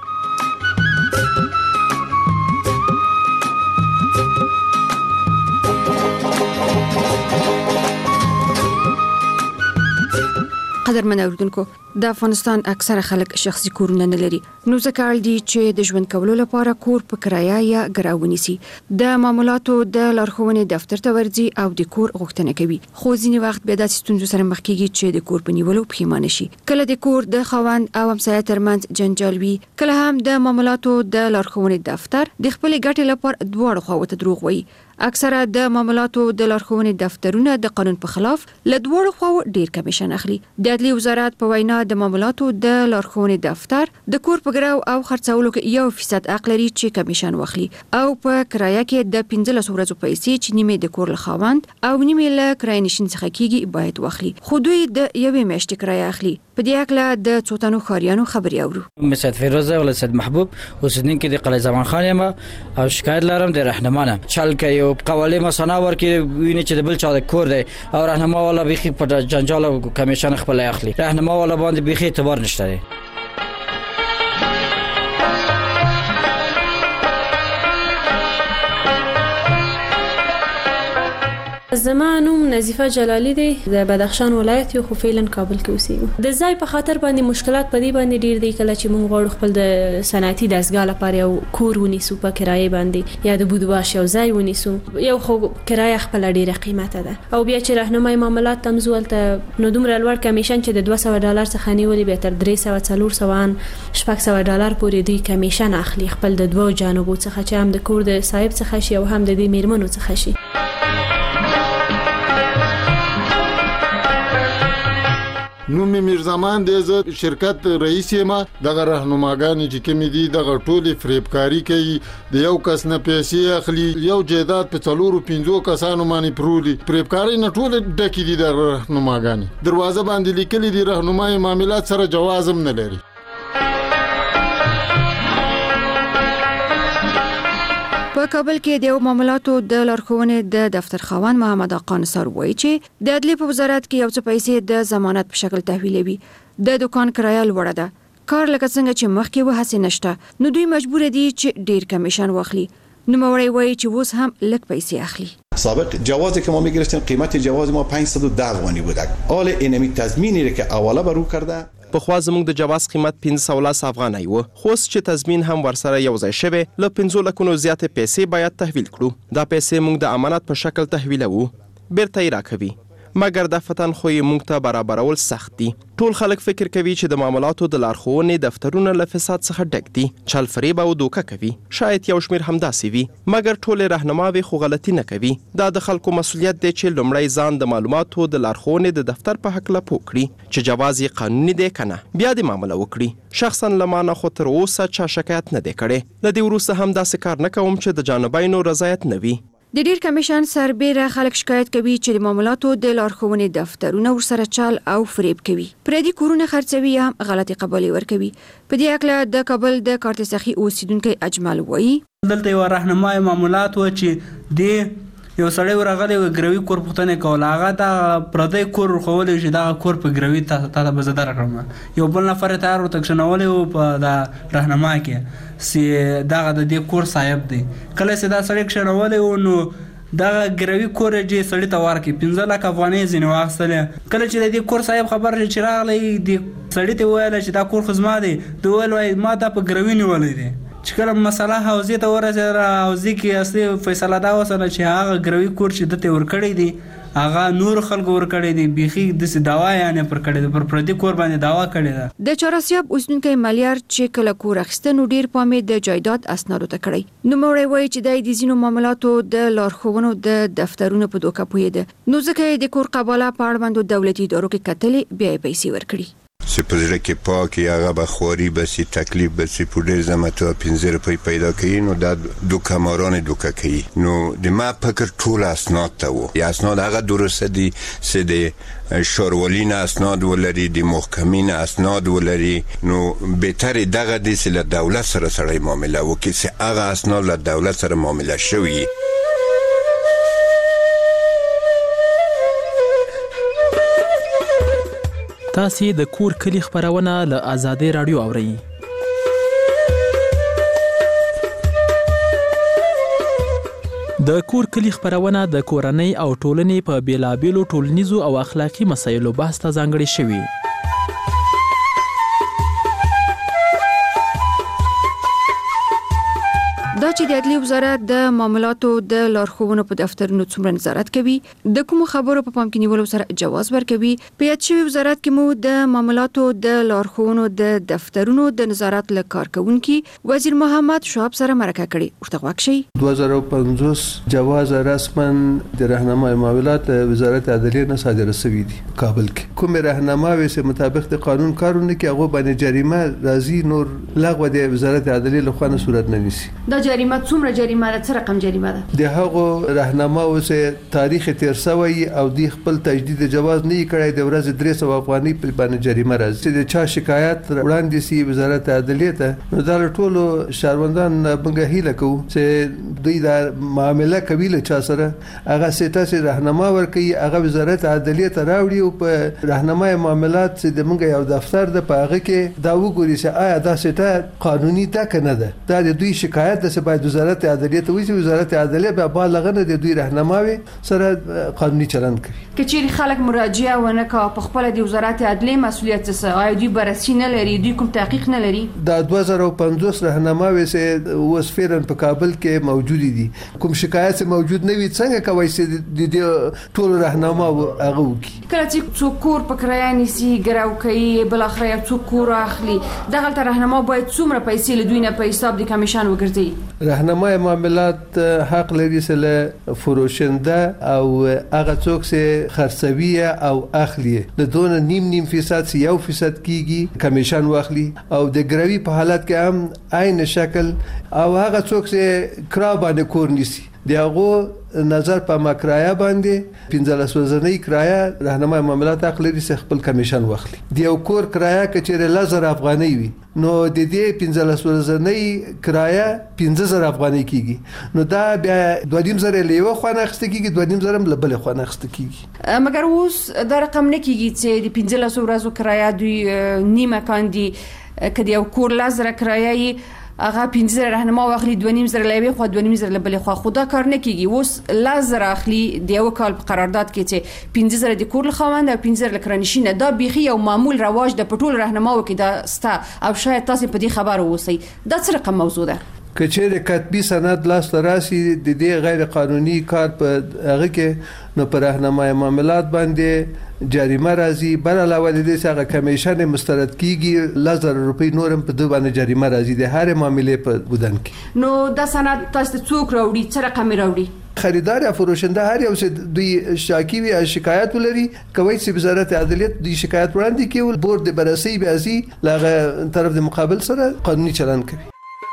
قدرمن اوریدونکو، د افغانستان اکثره خلک شخصي کورونه نه لري، نو ځکه اړ دي چې د ژوند کولو لپاره کور په کرایه یا ګراو ونیسي. د معاملاتو د لارښوونې دفتر ته ورځي او د کور غوښتنه کوي، خو ځینې وخت به د ستونزو سره مخ کیږي چې د کور په نیولو پښیمانه شي. کله د کور د خاوند او همسایه ترمنځ جنجال وي، کله هم د معاملاتو د لارښوونې دفتر د خپل ګټې لپاره دواړو خواوو ته دروغ وایي. اکثره د معاملاتو د لارښوونې دفترونه د قانون په خلاف له دواړو خواوو ډیر کمیشن اخلي. د عدلیه وزارت په وینا د معاملاتو د لارښوونې دفتر د کور په ګراو او خرڅولو کې 1% حق لري چې کمیشن واخلي او په کرایه کې د 15 ورځې پیسې چې نیمه د کور له خاوند او نیمه له کرایه‌نشین څخه کیږي باید واخلي. خو دوی د یوې میاشتې کرایه اخلي. په دې اړه د څوتانو خاریانو خبري اورو. مسعود فیروزه ولې سید محبوب اوسیدونکو د قلعه زمان خان یم او شکایت لرم د راهنمانه چل کوي او قواله مسانه ورکې ویني چې د بل چا د کور دی او راهنما والا بيخي په جنجال او کمیشن خپل اخلي. راهنما والا باندې بيخي اعتبار نشته دی. زما نوم نظیفه جلالی دی، د بدخشان ولایت یو، خو فعلا کابل کې اوسېږم. د ځای په خاطر باندې مشکلات په دې باندې ډیر دي، کله چې موږ غواړو خپل د صنعتي دستګاه لپاره یو کور ونیسو په کرایه باندې، یا د بودواش یو ځای ونیسو، یو خو کرایه خپل ډیره قیمته ده، او بیا چې راهنمای معاملات تم زولته نو دومره لوړ کمیشن چې د $200 څخه نیولې به تر $300-400 پورې دوی کمیشن اخلي خپل د دوه جانبو څخه، چې هم د کور د صاحب څخه شي او هم د دې میرمنو څخه شي. نوم میرزمان دی، زه شرکت رئیس یم. دغه راهنماګانې چې کومې دي دغه ټولې فریبکاري کوي، د یو کس نه پیسې اخلي، یو جایداد په 4-5 کسانو باندې پرولي. فریبکاري نه ټول ډکې دي د راهنماګانې، دروازه باندې لیکلي دي راهنمای معاملات سره جواز هم نه لري. په کابل کې د معاملاتو د لارښوونې د دفتر خاوند محمد آقا نصار وایي چې د عدلیې په وزارت کې یو څه پیسې د ضمانت په شکل تحویلوي. د دکان کرایه لوړه ده، کار لکه څنګه چې مخکې و هڅې نشته، نو دوی مجبور دي چې ډیر کمیشن واخلي. نوموړی وایي چې اوس هم لږ پیسې اخلي. سابق جوازی که ما میگرفتیم قیمت جواز ما 510 افغانی بودک. حال اینمی تضمینی که اوله برو کرده په خوا زموږ د جواز قیمت 1510 افغانۍ و، خو اوس چې تضمین هم ورسره یو ځای شوی، له 15 لکونو زیاتې پیسې باید تحویل کړو. دا پیسې موږ د امانت په شکل تحویلوو، بیرته یې راکوي، مګر دفتن خو یې موږ ته برابرول سخت دي. ټول خلک فکر کوي چې د معاملاتو د لارښوونې دفترونه له فساد څخه ډک دي، چل فریب او دوکه کوي. شاید یو شمیر همداسې وي، مګر ټولې راهنماوې خو غلطي نه کوي. دا د خلکو مسؤلیت دی چې لومړی ځان د معلوماتو د لارښوونې د دفتر په هکله پوه کړي چې جواز یې قانوني دی که نه، بیا دې معامله وکړي. شخصا له ما نه خو تر اوسه چا شکایت نه دی کړی. له دې وروسته هم داسې کار نه کوم چې د جانبینو رضایت نه وي. د ډیر کمیشن سربېره خلک شکایت کوي چې د معاملاتو د لارښوونې دفترونه ورسره چال او فریب کوي، پردي کورونه خرڅوي یا غلطي قبالي ورکوي. په دې اړه د کابل د کارتسخي اوسیدونکو اجمل وایي دلته یو راهنمای معاملات و چې د یو سړی ورغلی و ګروي کور پوښتنه کوله، هغه د پردی کور ورښولی چې دغه کور په ګروي تا ته به زه درکړم. یو بل نفر یې تیار ورتکشنولی و په د راهنما کې چې دغه د دې کور صاحب دی. کله چې دا سړی کښېنولی و نو دغه ګروي کور یې سړي ته ورکړي، 15 لک افغانۍ ځینې واخیستلې. کله چې د دې کور صاحب خبر چې راغلی، د سړي ته وویله چې دا کور خو زما دی، ده وویل وایي ما دا په ګروي نیولی دی. چې کله مسله حوزې ته ورسېده، حوزې کې اصلي فیصله دا وسله چې هغه ګروي کور چې ده ته ورکړی دی هغه نور خلکو ورکړی دی، بیخي داسې دعوا یې پر کړې ده، پر پردي کور باندې دعوا کړې ده. د چهارسیاب اوسیدونکی ملیار چې کله کور اخیسته نو ډیر پام یې د جایداد اسنادو ته کړی. نوموړی وایي چې د ځینو معاملاتو د لارښوونو د دفترونو په دوکه پوهېده، نو ځکه یې د کور قباله په اړوندو دولتي ادارو کې کتلې، بیا یې پیسې ورکړي. چې په زړه کې پاکي هغه به خواري بسي، تکلیف بسي، په ډېر زحمت 15 روپۍ پیدا کوي، نو دا دوکهماران دوکه کوي. نو د ما فکر ټول اسناد ته و، یا اسناد هغه درسته دي چې د ښاروالي نه اسناد ولري، د محکمې نه اسناد ولري. نو بهتر دغه دی چې له دولت سره سړی معامله وکړي، چې هغه اسناد له دولت سره معامله شوي. تاسې د کور کلی خبرونه له آزادۍ راډیو اورئ. د کور کلی خبرونه د کورنۍ او ټولنې په بیلابیلو ټولنیزو او اخلاقي مسایلو بحث ته ځانګړې شوي. دا چې د عدلیې وزارت د معاملاتو د لارښوونو په دفترونو څومره نظارت کوي، د کومو خبرو په پام کې نیولو سره جواز ورکوي. په یاد شوي وزارت کې مو د معاملاتو د لارښوونو د دفترونو د نظارت له کارکونکي وزیر محمد شعب سره مرکه کړې. ورته غوږ شئ. 2050 جواز رسما د راهنمای معاملات وزارت عدلیې نه صادره شوی دی کابل کې. کوم راهنماوي چې مطابق د قانون کارونه کې هغه باندې جریمه راځي، نور لغوه د وزارت عدلیې له خوا صورت نه نیسي. جریمه څومره جریمه ده؟ څه رقم جریمه ده؟ د هغه راهنماو چې تاریخ تیر شوی او د خپل تجدید جواز نه کړی، د ورځ 300 افغانۍ په باندې جریمه راځي. د چا شکایت وړاندې سي وزارت عدلیې ته، نو دا ټول شهروندان موږ هیله کوو چې دوی دا معامله کوي له چا سره، هغه ستاسو راهنما ورکوي، هغه وزارت عدلیې ته راوړي او په راهنمای معاملات چې د موږ یو دفتر د پاغه کې دا وګوري چې آیا دا ستا قانوني ده کنه ده. دا د دوی شکایت د باید وزارت عدلیه ته وایي وزارت عدلیه به بالغ نه د دوی راهنماوي سره قانوني چلند کوي. کچېرې خلک مراجعه ونه کا په خپل د وزارت عدلیه مسؤلیت څه آیا دوی بررسي نه لري، دوی کوم تحقیق نه لري؟ دا 2050 راهنماوي چې اوس فعلا په کابل کې موجود دي، کوم شکایت موجود نه وي څنګه کوي چې د ټول راهنما هغه وکړي. کله چې څوک کور په کرایه نیسي ګراو کوي بل اخر یو څوک کور اخلي دغه راهنما باید څومره پیسې له دوی نه په حساب د کمیشن وګرځي؟ راهنما معاملات حق لري چې فروشنده او هغه څوک چې خرڅوي او اخلي د دون 0.5% 1% کیږي کمیشن واخلي او د ګروي په حالت کې هم عین شکل او هغه څوک چې کرا باندې کور نیسي دغه نظر په مکرایه باندې 15 ورځنی کرایه راهنما معاملات حق لري چې خپل کمیشن واخلي. د یو کور کرایه کچېره 1000 افغانۍ وي نو د دې 15 ورځنی کرایه 15000 افغانۍ کیږي نو دا بیا 2.5 لیوه خونه اخیسته کیږي 2.5 لبل خونه اخیسته کیږي. مګر اوس دا رقم نه کیږي چې د 15 ورځو کرایه دوی نیمه کاندي کدی یو کور 1000 کرایه هغه 15 راهنما واخلي 2.5 لیوه خو 2.5 لبل خو خدا کار نه کیږي. اوس 1000 اخلي د یو کال په قرارداد کې چې 15 د کور لخواند او 15 لکرانشینه دا بيخي یو معمول رواج د پټول راهنماو کې دا ستا او شاید تاسو په دې خبر اوسئ دا څه رقم موضوع ده؟ کچېره کتبي سند لاس راسي د دې غیر قانوني کار په هغه کې نو پر راهنمای معاملات باندې جریمه راځي بل علاوه د دې څخه کمیشن مسترد کیږي 1000 روپۍ نورم په دوه باندې جریمه راځي د هر معاملې په بدن کې. نو دا سند تاسو څوک راوړي څه رقم راوړي؟ خریدار یا فروشنده هر یو چې دوی شاکی وي شکایت ولري کوي چې وزارت عدلیت دوی شکایت وړاندې کوي بورډ د بررسي بیازي لغه طرف د مقابل سره قانوني چلند کوي.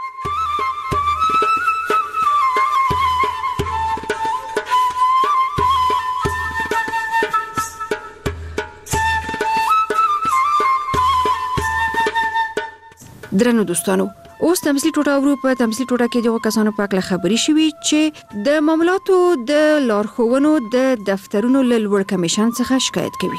درنو دوستانو اوس تمثيلي ټوټه اروپا تمثيلي ټوټه کې دغه کسانو په اړه خبري شوي چې د معاملاتو د لارښوونو د دفترونو له لوړ کمیشن څخه شکایت کوي.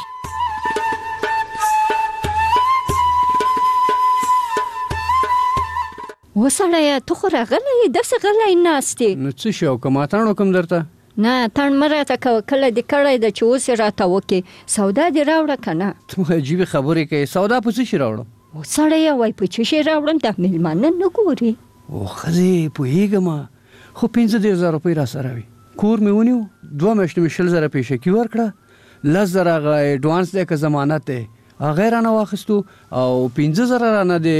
وسړی ته خو راغلی داسې غلی ناست نو څه شو کوماتانو کوم درته نه تن مراته کله د کړی د چې اوس راته وکي سودا دی راوړه کنه ته عجیب خبرې کوي سودا په څه شي راوړم وسړی وای په څه شي راوړم د میلمانه نه ګوري او خزي پوهیږم خو 15000 روپۍ را سره وي کور مې ونیو 2 میاشتې مې 10000 پیسې کی ورکړه 10000 هغه اډوانس دی که ضمانت دی هغه رانه واخیستو او 15000 رانه دی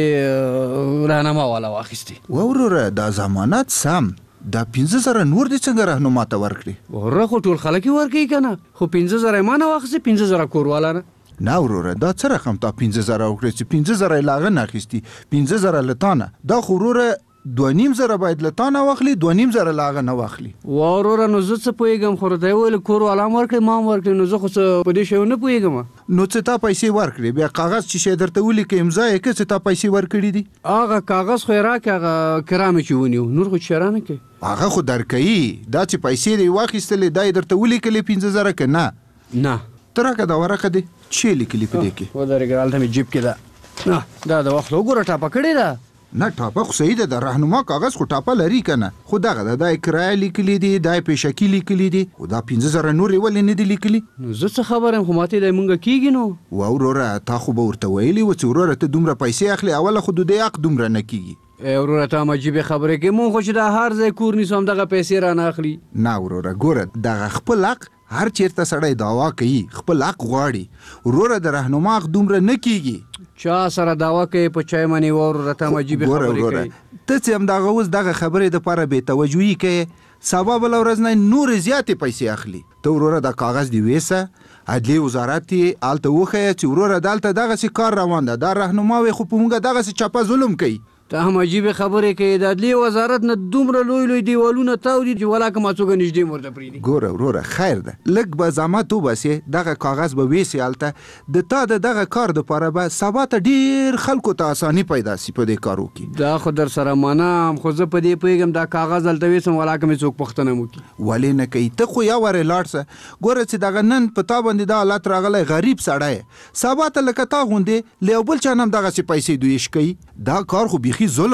راهنما والا واخیستي وروره دا ضمانت سم دا 15000 نور دي څنګه راهنما ته ورکړي ورره خو ټول خلک ورکړي کنه خو 15000 مانه واخیستي 15000 کور والا نه نه وروره دا څه رقم تا 15000 وکړي چې 15000 لاغه نه اخیستي 15000 لتانه دا خو وروره 2.5 باید لتانه واخلي 2.5 لاغه نه واخلي وروره نو زه څه پوهیږم خو راته ویل کور والا ورکړي ما ورکړي نو زه خو څه په دې شی نه پوهیږم نو څه تا پیسې ورکړي بیا کاغذ چې درته ولیکي امضا یې کې څه تا پیسې ورکړي دي هغه کاغذ خو راکې هغه کرامه چې ونیو نور خو چرانه کې هغه خو درکې دا چې پیسې دی واخیستلې دا درته ولیکلې 15000 کې نه ترکه دا ورقه دی چې لیکلي په دې کې و درګال ته جیب کې دا نه دا د وخت وګوره ټاپه کړی دا نه ټاپه خو صحیح ده د راهنما کاغذ خو ټاپه لري کنه خو دغه د کرایه لیکلي دي د پیشکی لیکلي دي او دا 15000 نور ولې نه دي لیکلي نو زه څه خبرم خو ماته د مونږ کیږي نو و وروره تا خو به ورته ویلي و چې وروره ته دومره پیسې اخلي اوله خو د حق دومره نه کیږي وروره ته مجيبه خبره کې مونږ خو چې د هر ځای کور نیسوم دغه پیسې را نه اخلي نه وروره ګوره دغه خپل حق هر چیرته سړی داوا کوي خپل حق غواړي وروره د راهنما حق دومره نه کیږي چا سره داوا کوي په چای منی وروره ته مجيبه خبره کوي ته چې هم دغه اوس دغه خبرې د لپاره به توجهي کوي سبب بل ورځ نه نور زیاتې پیسې اخلي ته وروره د کاغذ دی وېسه عدلی وزارت آلته وخه چې وروره دالته دغه سي کار روان ده دا راهنما خو په موږ دغه سي چپه ظلم کوي ته هم عجیب خبره کوي د عدلی وزارت نه دومره لوی دیوالونه تاودي چې ولاکه ما څوګه نږدې مرته پریدي ګوره وروره خیر ده لږ به زحمت وباسي دغه کاغذ به وېسي آلته د تا دغه کار د لپاره به سبا ته ډیر خلکو ته اساني پیدا سي په دې کارو کې دا خو در سره منم خو زه په دې پوهیږم دا کاغذ الته وېسم ولاکه مې څوک پښتنه مو کی ولې نه کوي ته خو یا ورې لاړسه ګوره چې دغه نن په تا باندې دا حالت راغلی غریب سړی سبا ته لکه تا غوندې له بل چا نم دغه سي پیسې دویش کوي دا کار خو بيخي ظلم ده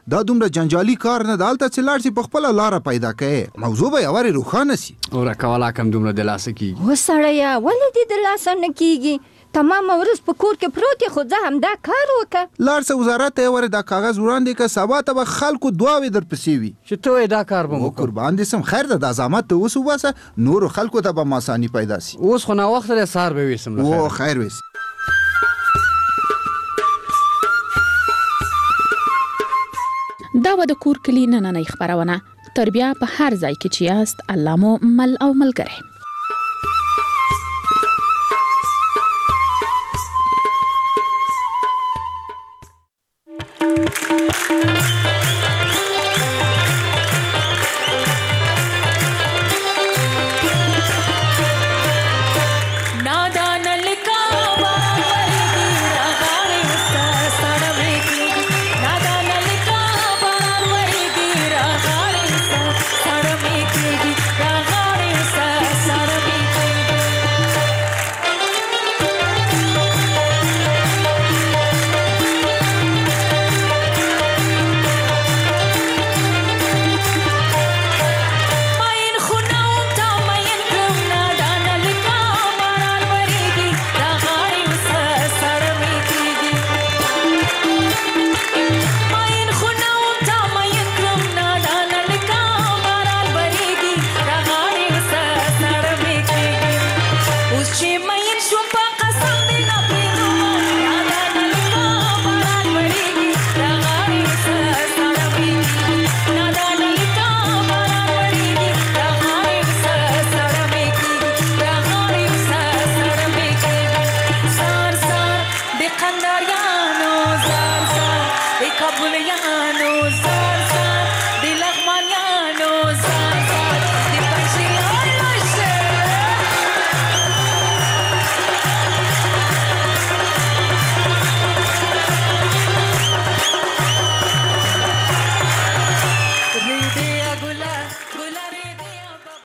دا دومره جنجالي کار نه دالته چې لاړ شي په خپل لار پیدا کړي موضوع به یواري روښانه شي او راکواله کم دومره د لاسه کیږي وسړیا ولې دې د لاسه نه کیږي تمام ورځ په کور کې پروت خو زه هم دا کار وکړه لاړ څه وزارت ته ور دا کاغذ وړاندې ک سبا ته خلکو دواوي در پسې وي چې ته دا کار به مو قربان دي سم خیر د زحمت ته وسو واسه نور خلکو ته به ماسانی پیدا سي اوس خو نا وخت لري سار به وسم او خیر وس دا و د کور کلی نننۍ خبرونه تربیه په هر ځای کې چې یاست الله مو مل او ملګری